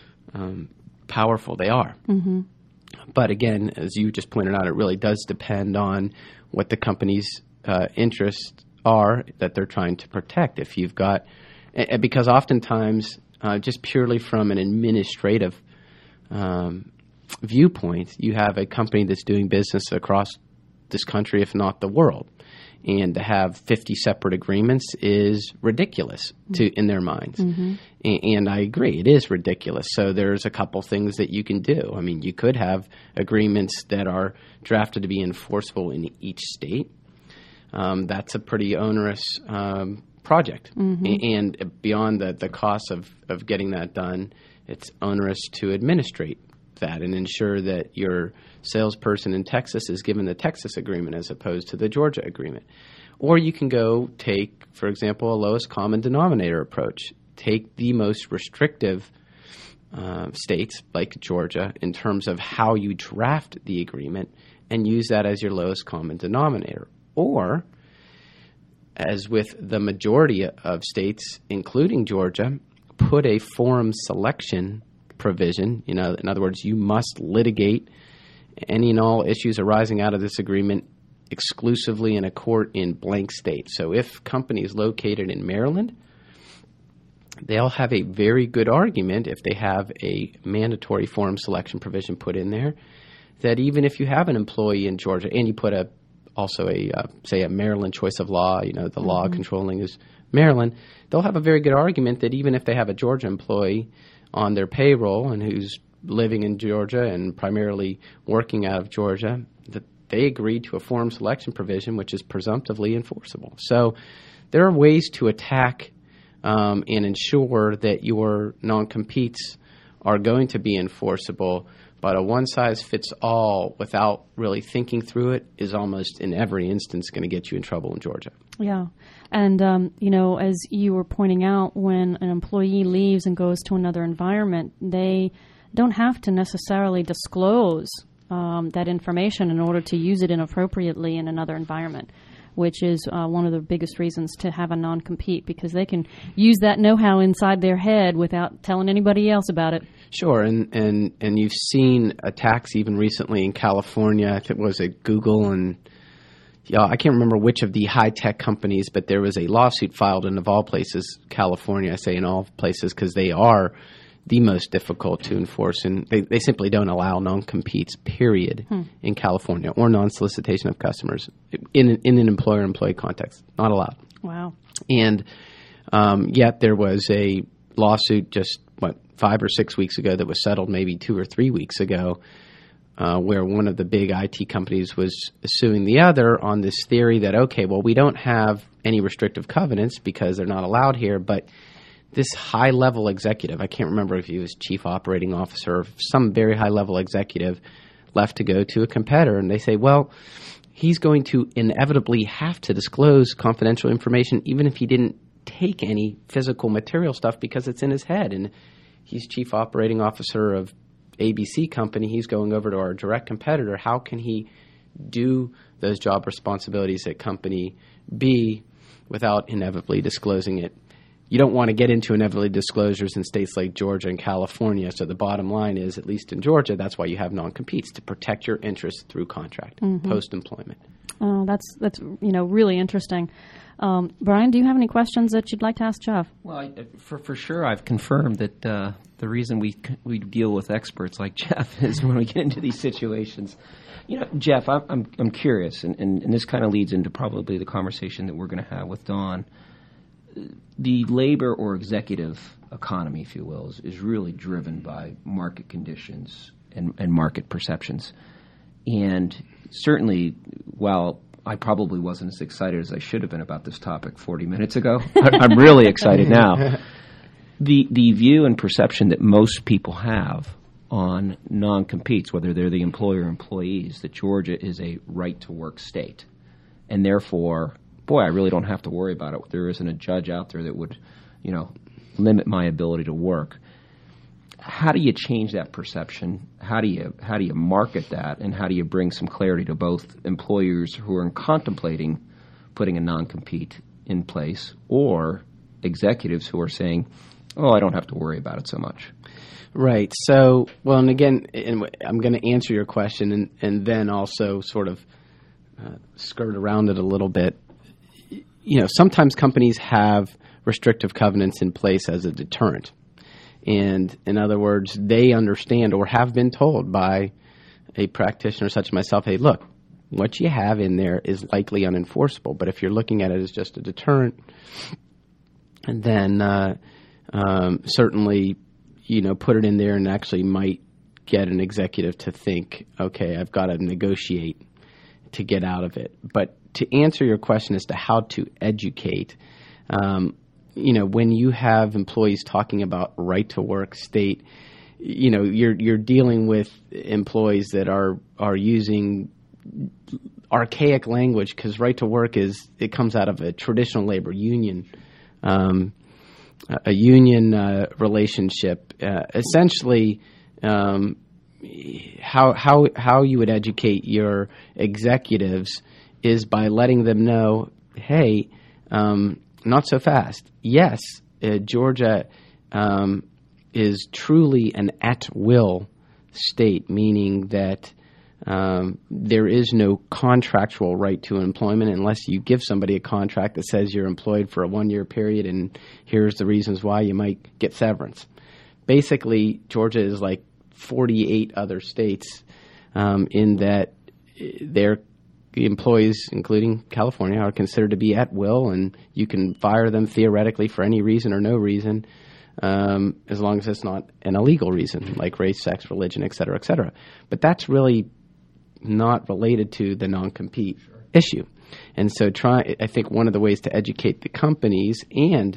Um, powerful. They are. Mm-hmm. But again, as you just pointed out, it really does depend on what the company's uh, interests are that they're trying to protect. If you've got, uh, because oftentimes, uh, just purely from an administrative um, viewpoint, you have a company that's doing business across this country, if not the world. And to have fifty separate agreements is ridiculous to in their minds. Mm-hmm. And, and I agree, it is ridiculous. So there's a couple things that you can do. I mean, you could have agreements that are drafted to be enforceable in each state. Um, that's a pretty onerous um, project. Mm-hmm. And, and beyond the, the cost of, of getting that done, it's onerous to administrate that and ensure that your salesperson in Texas is given the Texas agreement as opposed to the Georgia agreement. Or you can go take, for example, a lowest common denominator approach. Take the most restrictive uh, states like Georgia in terms of how you draft the agreement and use that as your lowest common denominator. Or, as with the majority of states, including Georgia, put a forum selection provision. You know, in other words, you must litigate any and all issues arising out of this agreement exclusively in a court in blank state. So if companies located in Maryland, they'll have a very good argument if they have a mandatory forum selection provision put in there, that even if you have an employee in Georgia and you put a also a uh, say a Maryland choice of law, you know, the mm-hmm. law controlling is Maryland, they'll have a very good argument that even if they have a Georgia employee on their payroll and who's living in Georgia and primarily working out of Georgia, that they agreed to a forum selection provision which is presumptively enforceable. So there are ways to attack um, and ensure that your non-competes are going to be enforceable, but a one-size-fits-all without really thinking through it is almost in every instance going to get you in trouble in Georgia. Yeah. And, um, you know, as you were pointing out, when an employee leaves and goes to another environment, they don't have to necessarily disclose um, that information in order to use it inappropriately in another environment, which is uh, one of the biggest reasons to have a non-compete, because they can use that know-how inside their head without telling anybody else about it. Sure, and, and, and you've seen attacks even recently in California. I think it was at Google and yeah, I can't remember which of the high-tech companies, but there was a lawsuit filed in, of all places, California. I say in all places because they are the most difficult to enforce, and they, they simply don't allow non-competes, period, hmm. in California, or non-solicitation of customers in, in an employer-employee context. Not allowed. Wow. And um, yet there was a lawsuit just, what, five or six weeks ago that was settled maybe two or three weeks ago uh, where one of the big I T companies was suing the other on this theory that, okay, well, we don't have any restrictive covenants because they're not allowed here, but this high-level executive, I can't remember if he was chief operating officer or some very high-level executive, left to go to a competitor, and they say, well, he's going to inevitably have to disclose confidential information even if he didn't take any physical material stuff because it's in his head. And he's chief operating officer of A B C company. He's going over to our direct competitor. How can he do those job responsibilities at company B without inevitably disclosing it? You don't want to get into inevitably disclosures in states like Georgia and California. So the bottom line is, at least in Georgia, that's why you have non-competes, to protect your interests through contract, mm-hmm. post-employment. Oh, that's that's you know really interesting. Um, Brian, do you have any questions that you'd like to ask Jeff? Well, I, for for sure, I've confirmed that uh, the reason we we deal with experts like Jeff is when we get into these situations. You know, Jeff, I'm I'm, I'm curious, and, and, and this kind of leads into probably the conversation that we're going to have with Dawn. The labor or executive economy, if you will, is, is really driven by market conditions and, and market perceptions. And certainly, while I probably wasn't as excited as I should have been about this topic forty minutes ago, I'm really excited now. The the view and perception that most people have on non-competes, whether they're the employer or employees, that Georgia is a right-to-work state, and therefore, boy, I really don't have to worry about it. There isn't a judge out there that would, you know, limit my ability to work. How do you change that perception? How do you how do you market that, and how do you bring some clarity to both employers who are contemplating putting a non-compete in place, or executives who are saying, "Oh, I don't have to worry about it so much"? Right. So, well, and again, and I'm going to answer your question, and, and then also sort of uh, skirt around it a little bit. You know, sometimes companies have restrictive covenants in place as a deterrent. And in other words, they understand or have been told by a practitioner such as myself, hey, look, what you have in there is likely unenforceable. But if you're looking at it as just a deterrent, then uh, um, certainly, you know, put it in there and actually might get an executive to think, okay, I've got to negotiate to get out of it. But to answer your question as to how to educate, um, you know, when you have employees talking about right to work state, you know, you're you're dealing with employees that are are using archaic language, because right to work is it comes out of a traditional labor union, um, a union uh, relationship. Uh, essentially, um, how how how you would educate your executives is by letting them know, hey, um, not so fast. Yes, uh, Georgia um, is truly an at-will state, meaning that um, there is no contractual right to employment unless you give somebody a contract that says you're employed for a one-year period and here's the reasons why you might get severance. Basically, Georgia is like forty-eight other states um, in that they're the employees, including California, are considered to be at will, and you can fire them theoretically for any reason or no reason, um, as long as it's not an illegal reason, like race, sex, religion, et cetera, et cetera. But that's really not related to the non-compete sure. issue. And so try, I think one of the ways to educate the companies and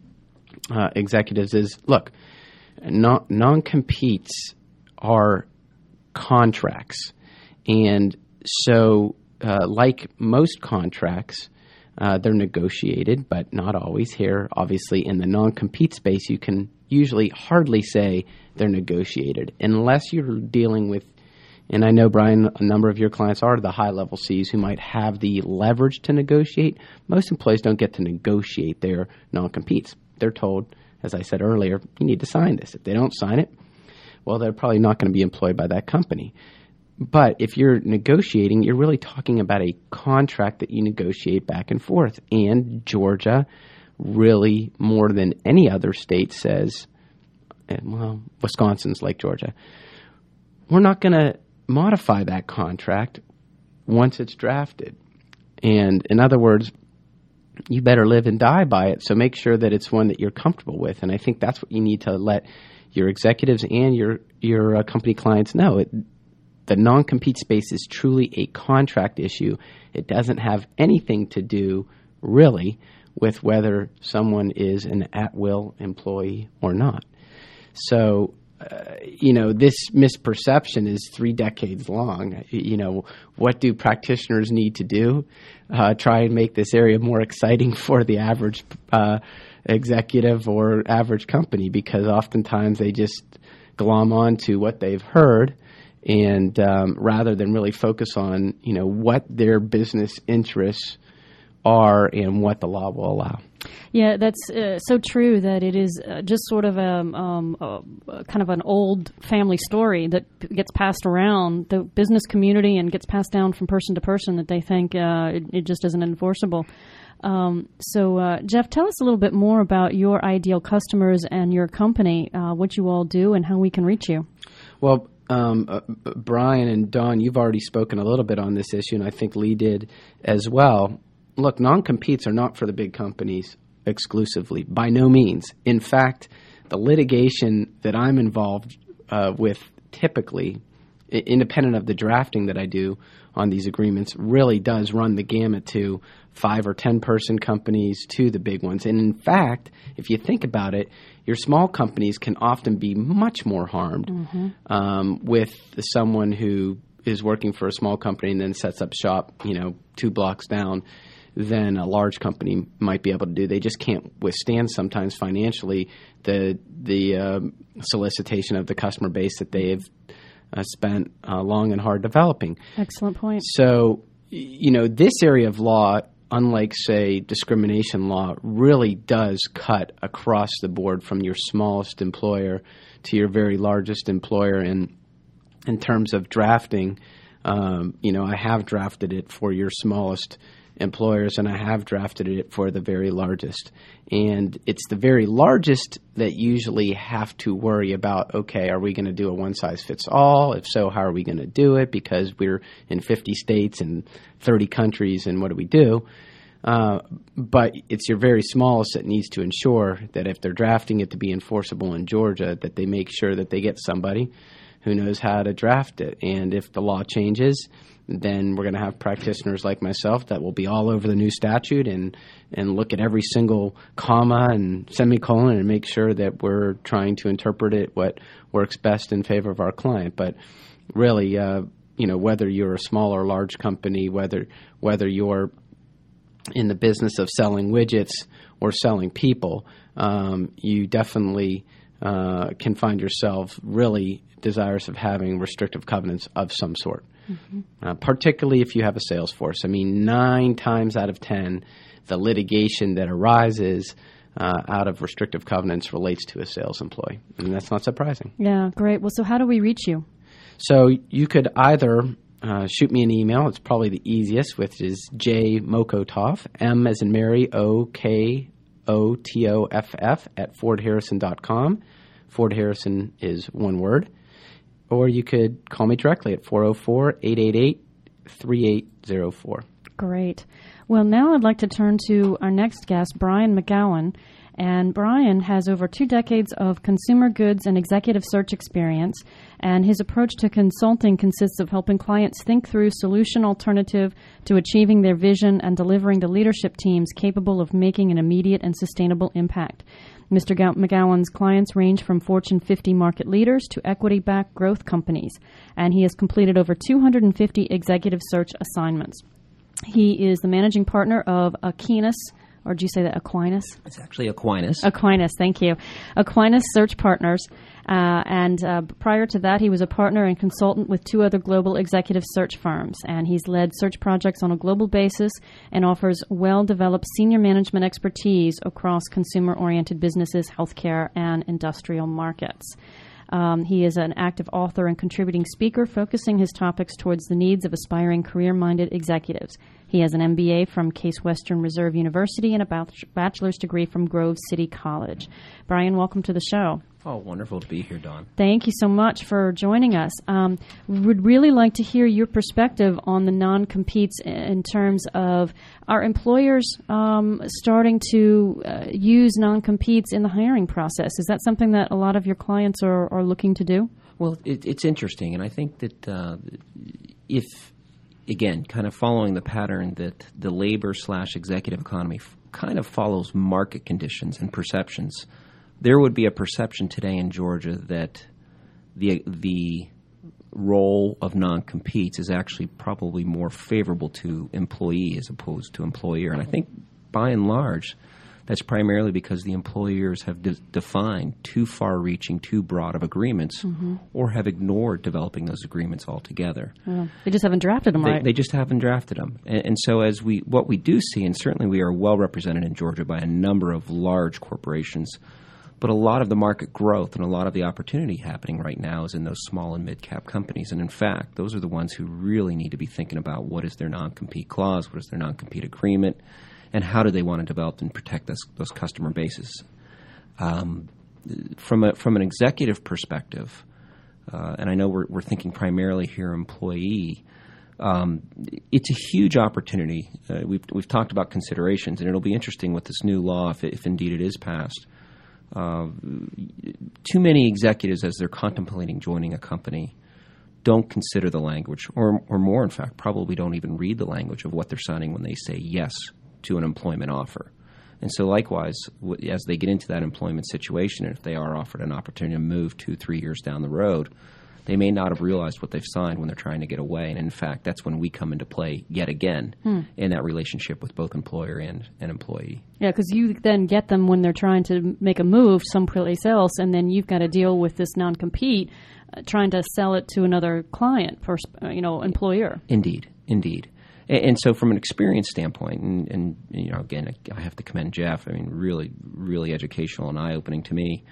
uh, executives is, look, non- non-competes are contracts. And so Uh, like most contracts, uh, they're negotiated, but not always. Here, obviously, in the non-compete space, you can usually hardly say they're negotiated unless you're dealing with, and I know, Brian, a number of your clients are the high-level Cs who might have the leverage to negotiate. Most employees don't get to negotiate their non-competes. They're told, as I said earlier, you need to sign this. If they don't sign it, well, they're probably not going to be employed by that company. But if you're negotiating, you're really talking about a contract that you negotiate back and forth. And Georgia really, more than any other state, says and, well, Wisconsin's like Georgia. We're not going to modify that contract once it's drafted. And in other words, you better live and die by it. So make sure that it's one that you're comfortable with. And I think that's what you need to let your executives and your your uh, company clients know. It, the non-compete space is truly a contract issue. It doesn't have anything to do, really, with whether someone is an at-will employee or not. So, uh, you know, this misperception is three decades long. You know, what do practitioners need to do? Uh, try and make this area more exciting for the average uh, executive or average company, because oftentimes they just glom on to what they've heard, and um, rather than really focus on, you know, what their business interests are and what the law will allow. Yeah, that's uh, so true that it is uh, just sort of a, um, a kind of an old family story that p- gets passed around the business community and gets passed down from person to person, that they think uh, it, it just isn't enforceable. Um, so, uh, Jeff, tell us a little bit more about your ideal customers and your company, uh, what you all do and how we can reach you. Well, um, uh, Brian and Dawn, you've already spoken a little bit on this issue, and I think Lee did as well. Look, non-competes are not for the big companies exclusively, by no means. In fact, the litigation that I'm involved uh, with typically, I- independent of the drafting that I do on these agreements, really does run the gamut to five or ten person companies to the big ones. And in fact, if you think about it, your small companies can often be much more harmed mm-hmm. um, with someone who is working for a small company and then sets up shop, you know, two blocks down than a large company might be able to do. They just can't withstand sometimes financially the the uh, solicitation of the customer base that they have uh, spent uh, long and hard developing. Excellent point. So, you know, this area of law, unlike, say, discrimination law, really does cut across the board from your smallest employer to your very largest employer. And in terms of drafting, um, you know, I have drafted it for your smallest employers, and I have drafted it for the very largest. And it's the very largest that usually have to worry about, okay, are we going to do a one-size-fits-all? If so, how are we going to do it? Because we're in fifty states and thirty countries, and what do we do? Uh, but it's your very smallest that needs to ensure that if they're drafting it to be enforceable in Georgia, that they make sure that they get somebody who knows how to draft it. And if the law changes, then we're going to have practitioners like myself that will be all over the new statute and, and look at every single comma and semicolon and make sure that we're trying to interpret it what works best in favor of our client. But really, uh, you know, whether you're a small or large company, whether whether you're in the business of selling widgets or selling people, um, you definitely uh, can find yourself really desirous of having restrictive covenants of some sort. Mm-hmm. Uh, particularly if you have a sales force. I mean, nine times out of ten, the litigation that arises uh, out of restrictive covenants relates to a sales employee. And that's not surprising. Yeah, great. Well, so how do we reach you? So you could either uh, shoot me an email. It's probably the easiest, which is J Mokotoff, M as in Mary, O K O T O F F at Ford Harrison dot com. Ford Harrison is one word. Or you could call me directly at four oh four, eight eight eight, three eight oh four. Great. Well, now I'd like to turn to our next guest, Brian McGowan. And Brian has over two decades of consumer goods and executive search experience, and his approach to consulting consists of helping clients think through solution alternative to achieving their vision and delivering the leadership teams capable of making an immediate and sustainable impact. Mister McGowan's clients range from Fortune fifty market leaders to equity-backed growth companies, and he has completed over two hundred fifty executive search assignments. He is the managing partner of Aquinas, or did you say that Aquinas? It's actually Aquinas. Aquinas, thank you. Aquinas Search Partners. Uh, and uh, prior to that, he was a partner and consultant with two other global executive search firms. And he's led search projects on a global basis and offers well-developed senior management expertise across consumer-oriented businesses, healthcare, and industrial markets. Um, he is an active author and contributing speaker, focusing his topics towards the needs of aspiring career-minded executives. He has an M B A from Case Western Reserve University and a bachelor's degree from Grove City College. Brian, welcome to the show. Oh, wonderful to be here, Don. Thank you so much for joining us. Um, would really like to hear your perspective on the non-competes in terms of are employers um, starting to uh, use non-competes in the hiring process? Is that something that a lot of your clients are, are looking to do? Well, it, it's interesting, and I think that uh, if, again, kind of following the pattern that the labor slash executive economy f- kind of follows market conditions and perceptions, there would be a perception today in Georgia that the the role of non-competes is actually probably more favorable to employee as opposed to employer. And I think by and large, that's primarily because the employers have de- defined too far-reaching, too broad of agreements, mm-hmm. or have ignored developing those agreements altogether. Well, they just haven't drafted them they, right. They just haven't drafted them. And, and so as we what we do see, and certainly we are well represented in Georgia by a number of large corporations, but a lot of the market growth and a lot of the opportunity happening right now is in those small and mid-cap companies. And in fact, those are the ones who really need to be thinking about what is their non-compete clause, what is their non-compete agreement, and how do they want to develop and protect those, those customer bases. Um, from a from an executive perspective, uh, and I know we're, we're thinking primarily here employee, um, it's a huge opportunity. Uh, we've, we've talked about considerations, and it'll be interesting with this new law, if, if indeed it is passed. Uh, too many executives, as they're contemplating joining a company, don't consider the language, or, or more, in fact, probably don't even read the language of what they're signing when they say yes to an employment offer. And so likewise, w- as they get into that employment situation, and if they are offered an opportunity to move two, three years down the road, they may not have realized what they've signed when they're trying to get away. And in fact, that's when we come into play yet again hmm. in that relationship with both employer and, and employee. Yeah, because you then get them when they're trying to make a move someplace else, and then you've got to deal with this non-compete, uh, trying to sell it to another client, pers- uh, you know, employer. Indeed, indeed. And, and so from an experience standpoint, and, and you know, again, I have to commend Jeff. I mean, really, really educational and eye-opening to me.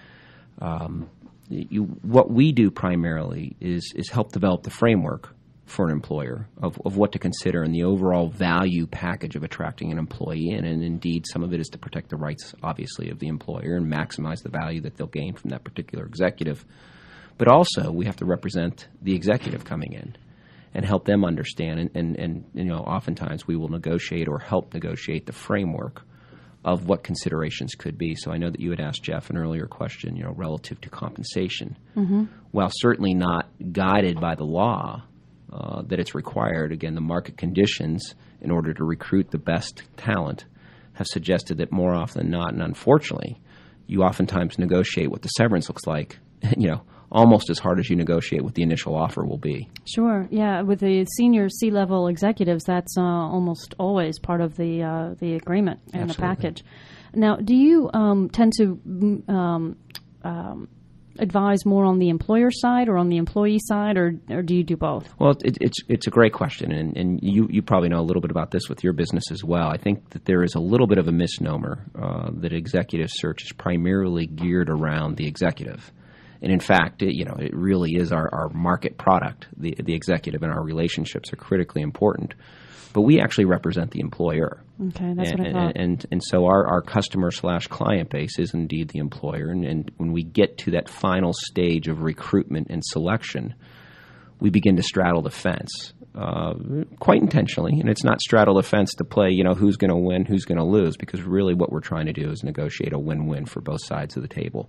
Um, You, what we do primarily is is help develop the framework for an employer of, of what to consider and the overall value package of attracting an employee in. And indeed, some of it is to protect the rights, obviously, of the employer and maximize the value that they'll gain from that particular executive. But also, we have to represent the executive coming in and help them understand. And, and, and you know, oftentimes we will negotiate or help negotiate the framework of what considerations could be. So I know that you had asked Jeff an earlier question, you know, relative to compensation. Mm-hmm. While certainly not guided by the law uh, that it's required, again, the market conditions in order to recruit the best talent have suggested that more often than not, and unfortunately, you oftentimes negotiate what the severance looks like, you know, almost as hard as you negotiate what the initial offer will be. Sure, yeah. With the senior C-level executives, that's uh, almost always part of the uh, the agreement and Absolutely. the package. Now, do you um, tend to um, um, advise more on the employer side or on the employee side, or, or do you do both? Well, it, it's it's a great question, and, and you, you probably know a little bit about this with your business as well. I think that there is a little bit of a misnomer uh, that executive search is primarily geared around the executive. And in fact, it, you know, it really is our, our market product. The the executive and our relationships are critically important. But we actually represent the employer. Okay, that's and, what I thought. And, and, and so our, our customer slash client base is indeed the employer. And, and when we get to that final stage of recruitment and selection, we begin to straddle the fence uh, quite intentionally. And it's not straddle the fence to play, you know, who's going to win, who's going to lose, because really what we're trying to do is negotiate a win-win for both sides of the table.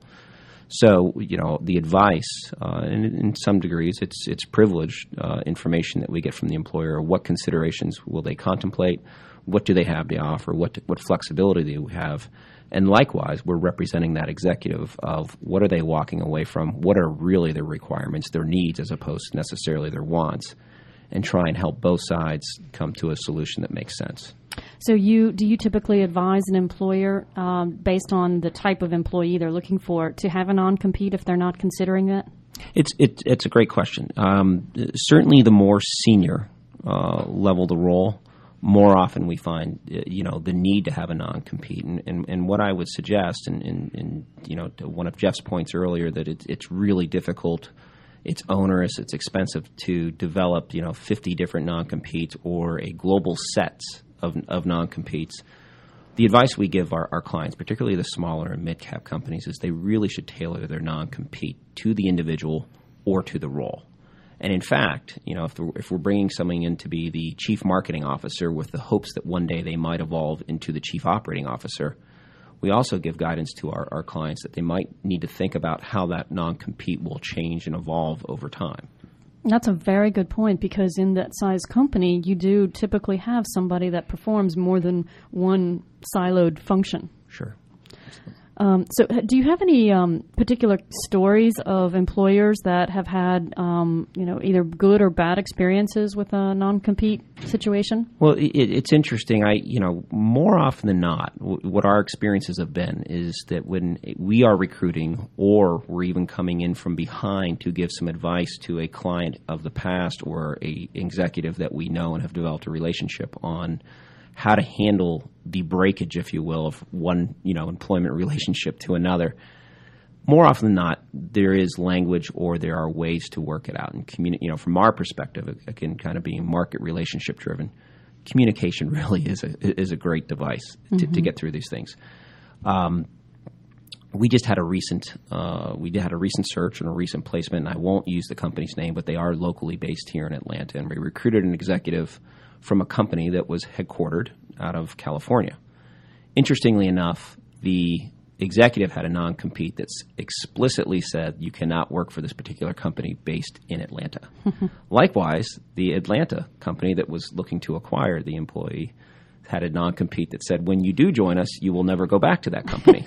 So, you know, the advice, uh, and in some degrees, it's it's privileged uh, information that we get from the employer. What considerations will they contemplate? What do they have to offer? What what flexibility do they have? And likewise, we're representing that executive of what are they walking away from? What are really their requirements, their needs, as opposed to necessarily their wants, and try and help both sides come to a solution that makes sense. So you do you typically advise an employer, um, based on the type of employee they're looking for, to have a non-compete if they're not considering that? It's it, it's a great question. Um, certainly, the more senior uh, level the role, more often we find uh, you know the need to have a non-compete. And, and, and what I would suggest, and, and, and you know, to one of Jeff's points earlier, that it's it's really difficult. It's onerous, it's expensive to develop, you know, fifty different non-competes or a global set of, of non-competes. the advice we give our, our clients, particularly the smaller and mid-cap companies, is they really should tailor their non-compete to the individual or to the role. And in fact, you know, if, the, if we're bringing someone in to be the chief marketing officer with the hopes that one day they might evolve into the chief operating officer, we also give guidance to our, our clients that they might need to think about how that non-compete will change and evolve over time. That's a very good point, because in that size company, you do typically have somebody that performs more than one siloed function. Sure. Um, so uh, do you have any um, particular stories of employers that have had, um, you know, either good or bad experiences with a non-compete situation? Well, it, it's interesting. I, you know, more often than not, w- what our experiences have been is that when we are recruiting or we're even coming in from behind to give some advice to a client of the past or a executive that we know and have developed a relationship on how to handle the breakage, if you will, of one, you know, employment relationship to another. More often than not, there is language or there are ways to work it out. And communi- you know, from our perspective, again, kind of being market relationship driven, communication really is a is a great device to, mm-hmm. to get through these things. Um, we just had a recent uh, we had a recent search and a recent placement. And I won't use the company's name, but they are locally based here in Atlanta, and we recruited an executive from a company that was headquartered out of California. Interestingly enough, the executive had a non-compete that explicitly said you cannot work for this particular company based in Atlanta. Likewise, the Atlanta company that was looking to acquire the employee had a non-compete that said when you do join us, you will never go back to that company.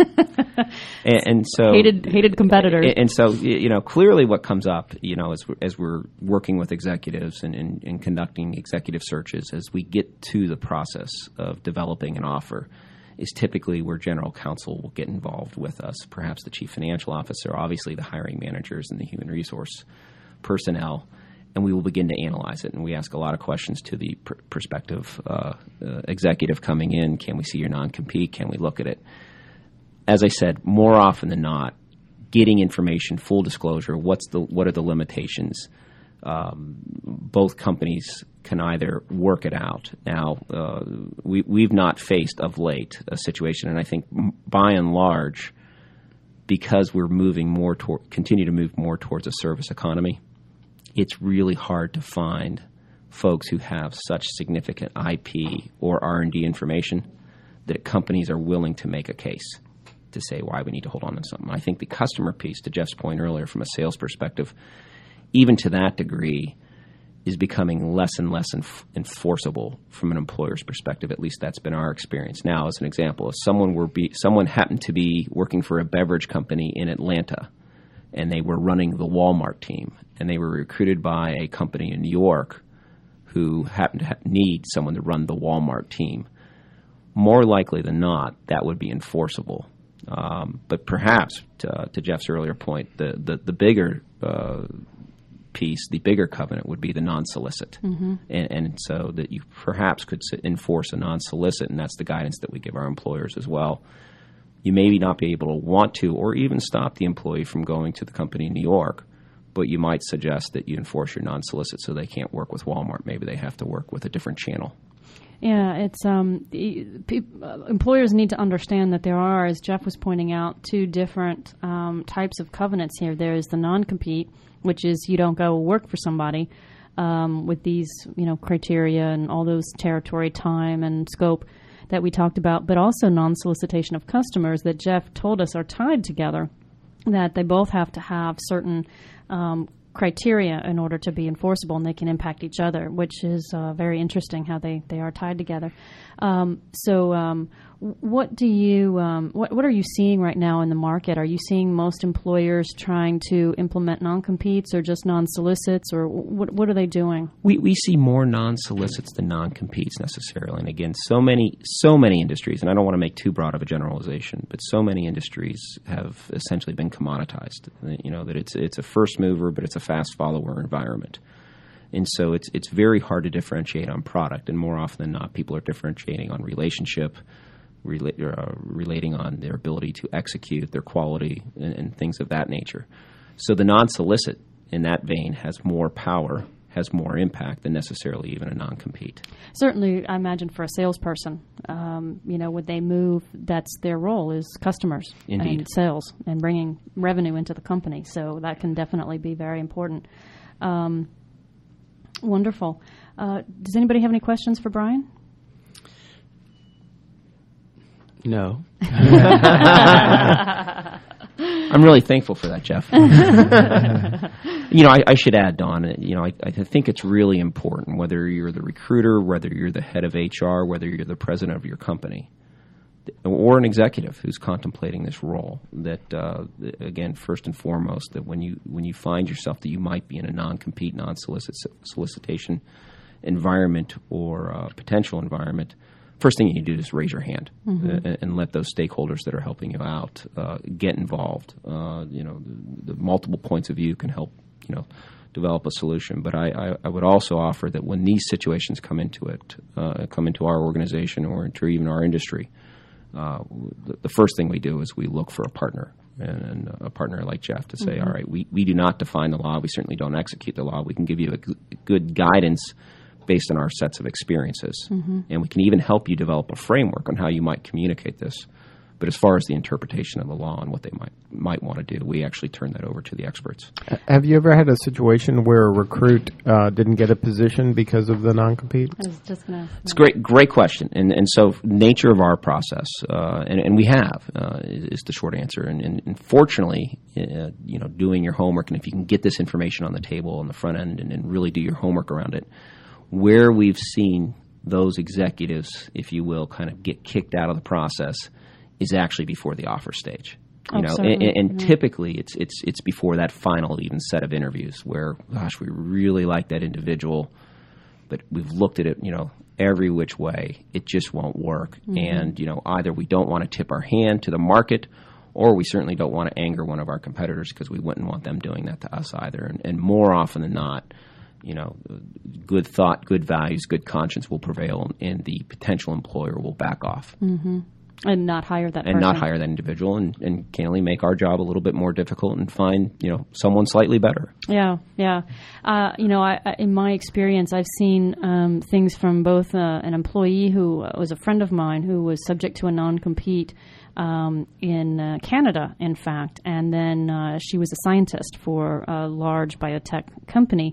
and, and so hated hated competitors. And, and so, you know, clearly what comes up, you know, as we're, as we're working with executives and, and, and conducting executive searches, as we get to the process of developing an offer, is typically where general counsel will get involved with us, perhaps the chief financial officer, obviously the hiring managers and the human resource personnel, and we will begin to analyze it. And we ask a lot of questions to the pr- prospective uh, uh, executive coming in. Can we see your non-compete? Can we look at it? As I said, more often than not, getting information, full disclosure, what's the what are the limitations? Um, both companies can either work it out. Now, uh, we, we've not faced of late a situation, and I think by and large, because we're moving more toward, continue to move more towards a service economy, it's really hard to find folks who have such significant I P or R and D information that companies are willing to make a case to say why we need to hold on to something. I think the customer piece, to Jeff's point earlier, from a sales perspective, even to that degree, is becoming less and less enf- enforceable from an employer's perspective. At least that's been our experience. Now, as an example, if someone were be, someone happened to be working for a beverage company in Atlanta, and they were running the Walmart team, and they were recruited by a company in New York who happened to ha- need someone to run the Walmart team, more likely than not, that would be enforceable. Um, but perhaps, to, to Jeff's earlier point, the, the, the bigger uh, piece, the bigger covenant would be the non-solicit. Mm-hmm. And, and so that you perhaps could enforce a non-solicit, and that's the guidance that we give our employers as well. You maybe not be able to want to or even stop the employee from going to the company in New York, but you might suggest that you enforce your non-solicit so they can't work with Walmart. Maybe they have to work with a different channel. Yeah, it's um, pe- employers need to understand that there are, as Jeff was pointing out, two different um, types of covenants here. There is the non-compete, which is you don't go work for somebody um, with these, you know, criteria and all those territory, time, and scope that we talked about, but also non-solicitation of customers that Jeff told us are tied together, that they both have to have certain um, criteria in order to be enforceable, and they can impact each other, which is uh, very interesting how they, they are tied together. Um, so um, what do you um, what what are you seeing right now in the market? Are you seeing most employers trying to implement non-competes or just non-solicits, or what what are they doing? We we see more non-solicits than non-competes necessarily. And again, so many so many industries, and I don't want to make too broad of a generalization, but so many industries have essentially been commoditized. You know, that it's it's a first mover, but it's a fast follower environment. And so it's it's very hard to differentiate on product, and more often than not, people are differentiating on relationship, rela- uh, relating on their ability to execute, their quality, and, and things of that nature. So the non-solicit in that vein has more power, has more impact than necessarily even a non-compete. Certainly, I imagine for a salesperson, um, you know, when they move, that's their role is customers Indeed. and sales and bringing revenue into the company. So that can definitely be very important. Um, wonderful. Uh, does anybody have any questions for Brian? No. I'm really thankful for that, Jeff. You know, I, I should add, Don, you know, I, I think it's really important, whether you're the recruiter, whether you're the head of H R, whether you're the president of your company, or an executive who's contemplating this role, that, uh, again, first and foremost, that when you when you find yourself that you might be in a non-compete, non-solicitation environment or uh, potential environment, first thing you need to do is raise your hand mm-hmm. and, and let those stakeholders that are helping you out uh, get involved. Uh, you know, the, the multiple points of view can help, you know, develop a solution. But I, I, I would also offer that when these situations come into it, uh, come into our organization or into even our industry, uh, the, the first thing we do is we look for a partner. And, and a partner like Jeff to say, mm-hmm. all right, we, we do not define the law. We certainly don't execute the law. We can give you a g- good guidance based on our sets of experiences. Mm-hmm. And we can even help you develop a framework on how you might communicate this. But as far as the interpretation of the law and what they might might want to do, we actually turn that over to the experts. Have you ever had a situation where a recruit uh, didn't get a position because of the non-compete? I was just going to It's a great, great question. And and so nature of our process, uh, and, and we have, uh, is the short answer. And, and, and fortunately, uh, you know, doing your homework, and if you can get this information on the table on the front end and, and really do your homework around it, where we've seen those executives, if you will, kind of get kicked out of the process is actually before the offer stage. You oh, know, certainly. and, and yeah. typically it's it's it's before that final even set of interviews where, gosh, we really like that individual, but we've looked at it, you know, every which way. It just won't work. Mm-hmm. And, you know, either we don't want to tip our hand to the market, or we certainly don't want to anger one of our competitors because we wouldn't want them doing that to us either. And, and more often than not, you know, good thought, good values, good conscience will prevail, and the potential employer will back off. Mm-hmm. And not hire that and person. not hire that individual, and, and candidly make our job a little bit more difficult and find, you know, someone slightly better. Yeah, yeah. Uh, you know, I, I, in my experience, I've seen um, things from both uh, an employee who was a friend of mine who was subject to a non-compete um, in uh, Canada, in fact, and then uh, she was a scientist for a large biotech company.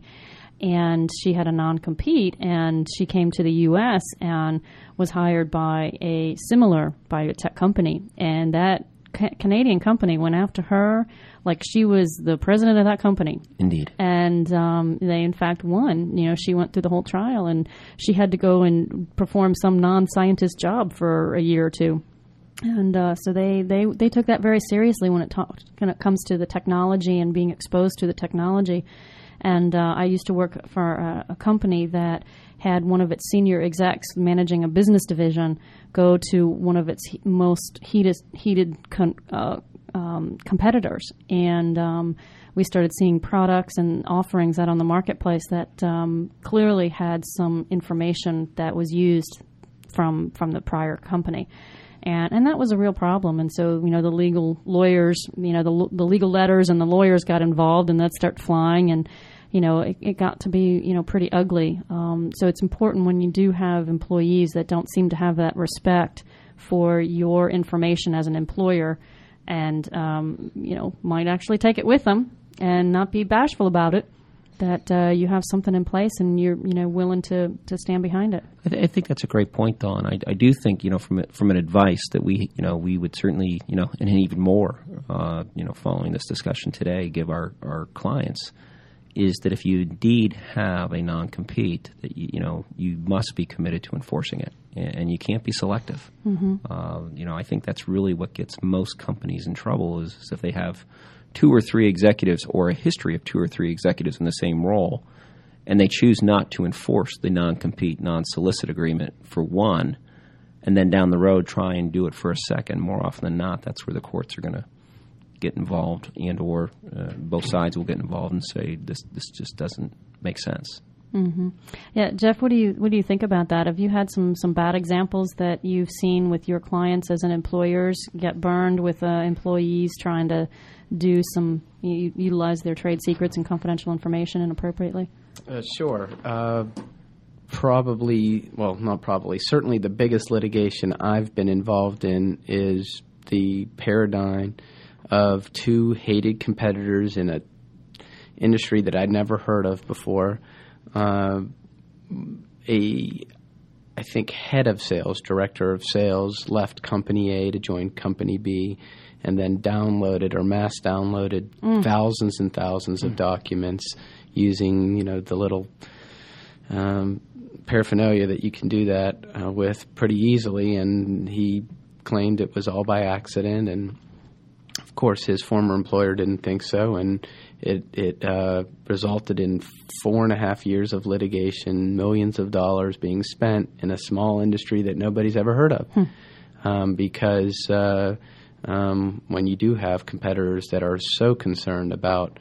And she had a non-compete, and she came to the U S and was hired by a similar biotech company. And that ca- Canadian company went after her like she was the president of that company. Indeed. And um, they, in fact, won. You know, she went through the whole trial, and she had to go and perform some non-scientist job for a year or two. And uh, so they, they, they took that very seriously when it, ta- when it comes to the technology and being exposed to the technology. And uh, I used to work for a, a company that had one of its senior execs managing a business division go to one of its he- most heated, heated con- uh, um, competitors. And um, we started seeing products and offerings out on the marketplace that um, clearly had some information that was used from from the prior company. And and that was a real problem. And so, you know, the legal lawyers, you know, the the legal letters and the lawyers got involved, and that started flying. And, you know, it, it got to be, you know, pretty ugly. Um, so it's important when you do have employees that don't seem to have that respect for your information as an employer and, um, you know, might actually take it with them and not be bashful about it, that uh, you have something in place and you're, you know, willing to, to stand behind it. I, th- I think that's a great point, Dawn. I, I do think, you know, from a, from an advice that we, you know, we would certainly, you know, and even more, uh, you know, following this discussion today, give our, our clients is that if you indeed have a non-compete, that you, you know, you must be committed to enforcing it, and you can't be selective. Mm-hmm. Uh, you know, I think that's really what gets most companies in trouble is, is if they have two or three executives or a history of two or three executives in the same role, and they choose not to enforce the non-compete, non-solicit agreement for one, and then down the road try and do it for a second. More often than not, that's where the courts are going to get involved, and or uh, both sides will get involved and say this this just doesn't make sense. Mm-hmm. Yeah, Jeff, what do you what do you think about that? Have you had some, some bad examples that you've seen with your clients as an employers get burned with uh, employees trying to do some u- utilize their trade secrets and confidential information inappropriately? Uh, sure. Uh, probably, well, not probably, certainly the biggest litigation I've been involved in is the paradigm of two hated competitors in a industry that I'd never heard of before. Uh, a, I think, head of sales, director of sales, left company A to join company B, and then downloaded or mass downloaded mm. thousands and thousands mm. of documents using, you know, the little um, paraphernalia that you can do that uh, with pretty easily. And he claimed it was all by accident, and of course his former employer didn't think so, and it it uh, resulted in four and a half years of litigation, millions of dollars being spent in a small industry that nobody's ever heard of. Hmm. Um, because uh, um, when you do have competitors that are so concerned about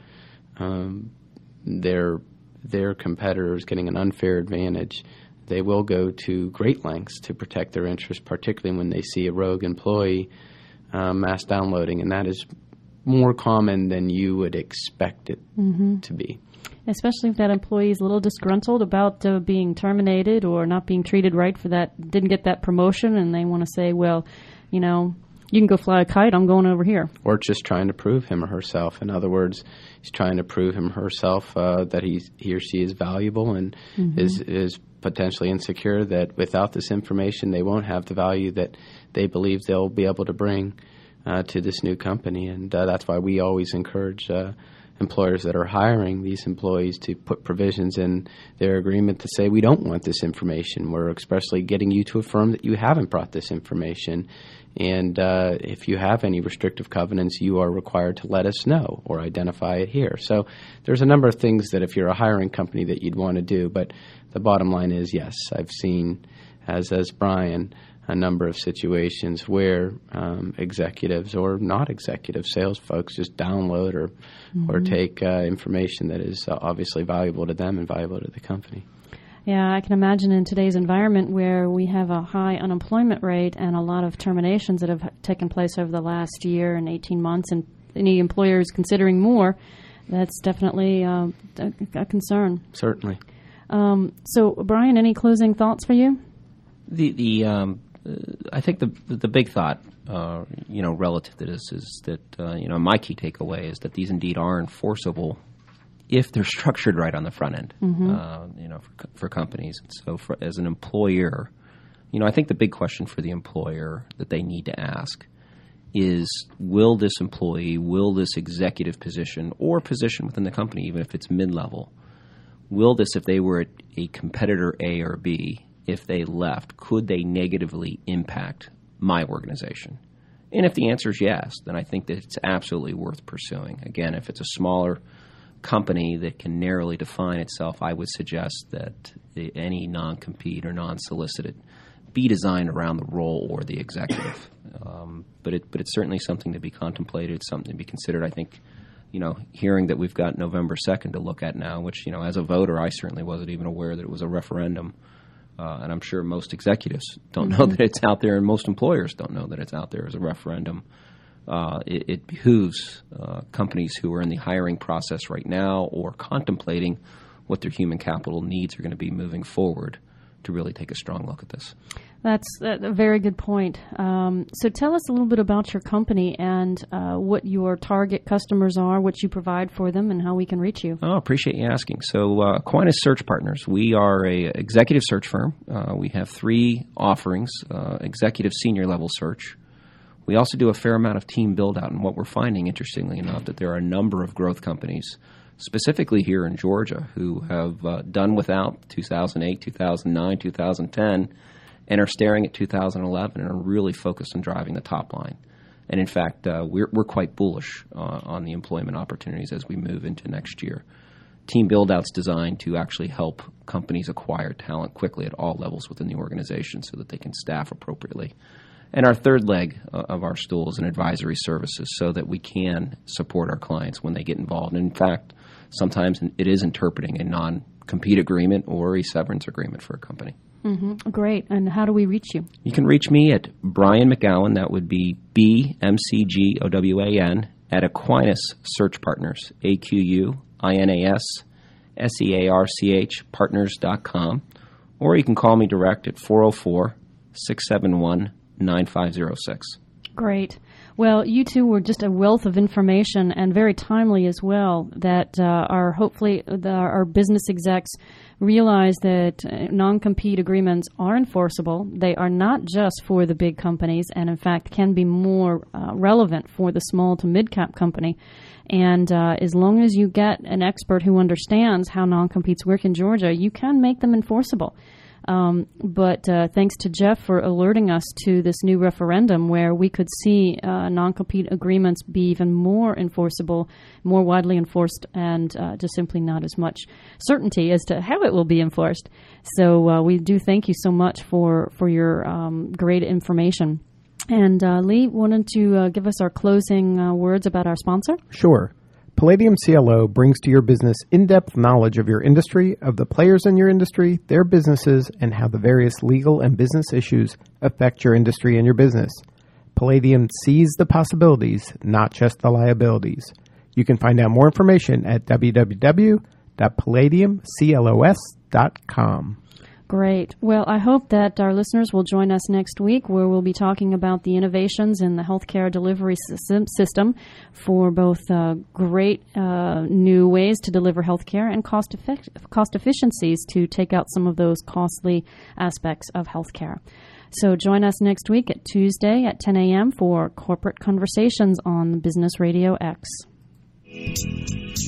um, their their competitors getting an unfair advantage, they will go to great lengths to protect their interests, particularly when they see a rogue employee uh, mass downloading, and that is more common than you would expect it mm-hmm. to be. Especially if that employee is a little disgruntled about uh, being terminated or not being treated right for that, didn't get that promotion, and they want to say, well, you know, you can go fly a kite, I'm going over here. Or just trying to prove him or herself. In other words, he's trying to prove him or herself uh, that he's, he or she is valuable and mm-hmm. is is potentially insecure that without this information they won't have the value that they believe they'll be able to bring uh, to this new company. And uh, that's why we always encourage uh, employers that are hiring these employees to put provisions in their agreement to say, we don't want this information. We're expressly getting you to affirm that you haven't brought this information. And uh, if you have any restrictive covenants, you are required to let us know or identify it here. So there's a number of things that if you're a hiring company that you'd want to do. But the bottom line is, yes, I've seen, as as Brian, a number of situations where um, executives or not executive sales folks just download or mm-hmm. or take uh, information that is uh, obviously valuable to them and valuable to the company. Yeah, I can imagine in today's environment where we have a high unemployment rate and a lot of terminations that have taken place over the last year and eighteen months, and any employer is considering more, that's definitely uh, a, a concern. Certainly. Um, so, Brian, any closing thoughts for you? The the um, uh, I think the the big thought, uh, you know, relative to this is that uh, you know my key takeaway is that these indeed are enforceable if they're structured right on the front end, mm-hmm. uh, you know, for, for companies. And so, for, as an employer, you know, I think the big question for the employer that they need to ask is: will this employee, will this executive position or position within the company, even if it's mid-level, will this, if they were at a competitor A or B, if they left, could they negatively impact my organization? And if the answer is yes, then I think that it's absolutely worth pursuing. Again, if it's a smaller company that can narrowly define itself, I would suggest that the, any non-compete or non-solicited be designed around the role or the executive. Um, but it, but it's certainly something to be contemplated, something to be considered. I think, you know, hearing that we've got November second to look at now, which, you know, as a voter, I certainly wasn't even aware that it was a referendum. Uh, and I'm sure most executives don't mm-hmm. know that it's out there, and most employers don't know that it's out there as a referendum. Uh, it, it behooves uh, companies who are in the hiring process right now or contemplating what their human capital needs are going to be moving forward to really take a strong look at this. That's a very good point. Um, so tell us a little bit about your company and uh, what your target customers are, what you provide for them, and how we can reach you. Oh, appreciate you asking. So uh, Aquinas Search Partners, we are a executive search firm. Uh, we have three offerings, uh, executive senior level search. We also do a fair amount of team build-out, and what we're finding, interestingly enough, that there are a number of growth companies, specifically here in Georgia, who have uh, done without two thousand eight, two thousand nine, two thousand ten, and are staring at two thousand eleven and are really focused on driving the top line. And in fact, uh, we're, we're quite bullish uh, on the employment opportunities as we move into next year. Team build-out's designed to actually help companies acquire talent quickly at all levels within the organization so that they can staff appropriately. And our third leg uh, of our stool is an advisory services so that we can support our clients when they get involved. And in fact, sometimes it is interpreting a non-compete agreement or a severance agreement for a company. Mm-hmm. Great. And how do we reach you? You can reach me at Brian McGowan, that would be B M C G O W A N, at Aquinas Search Partners, A Q U I N A S S E A R C H, partners dot com. Or you can call me direct at four oh four, six seven one, nine five oh six. Great. Well, you two were just a wealth of information and very timely as well that uh, our hopefully the, our business execs realize that uh, non-compete agreements are enforceable. They are not just for the big companies and, in fact, can be more uh, relevant for the small to mid-cap company. And uh, as long as you get an expert who understands how non-competes work in Georgia, you can make them enforceable. Um, but uh, thanks to Jeff for alerting us to this new referendum where we could see uh, non-compete agreements be even more enforceable, more widely enforced, and uh, just simply not as much certainty as to how it will be enforced. So uh, we do thank you so much for, for your um, great information. And uh, Lee, wanted to uh, give us our closing uh, words about our sponsor? Sure. Palladium C L O brings to your business in-depth knowledge of your industry, of the players in your industry, their businesses, and how the various legal and business issues affect your industry and your business. Palladium sees the possibilities, not just the liabilities. You can find out more information at w w w dot palladium clos dot com. Great. Well, I hope that our listeners will join us next week where we'll be talking about the innovations in the healthcare delivery system, system for both uh, great uh, new ways to deliver healthcare and cost, effect- cost efficiencies to take out some of those costly aspects of healthcare. So join us next week at Tuesday at ten a.m. for Corporate Conversations on Business Radio X.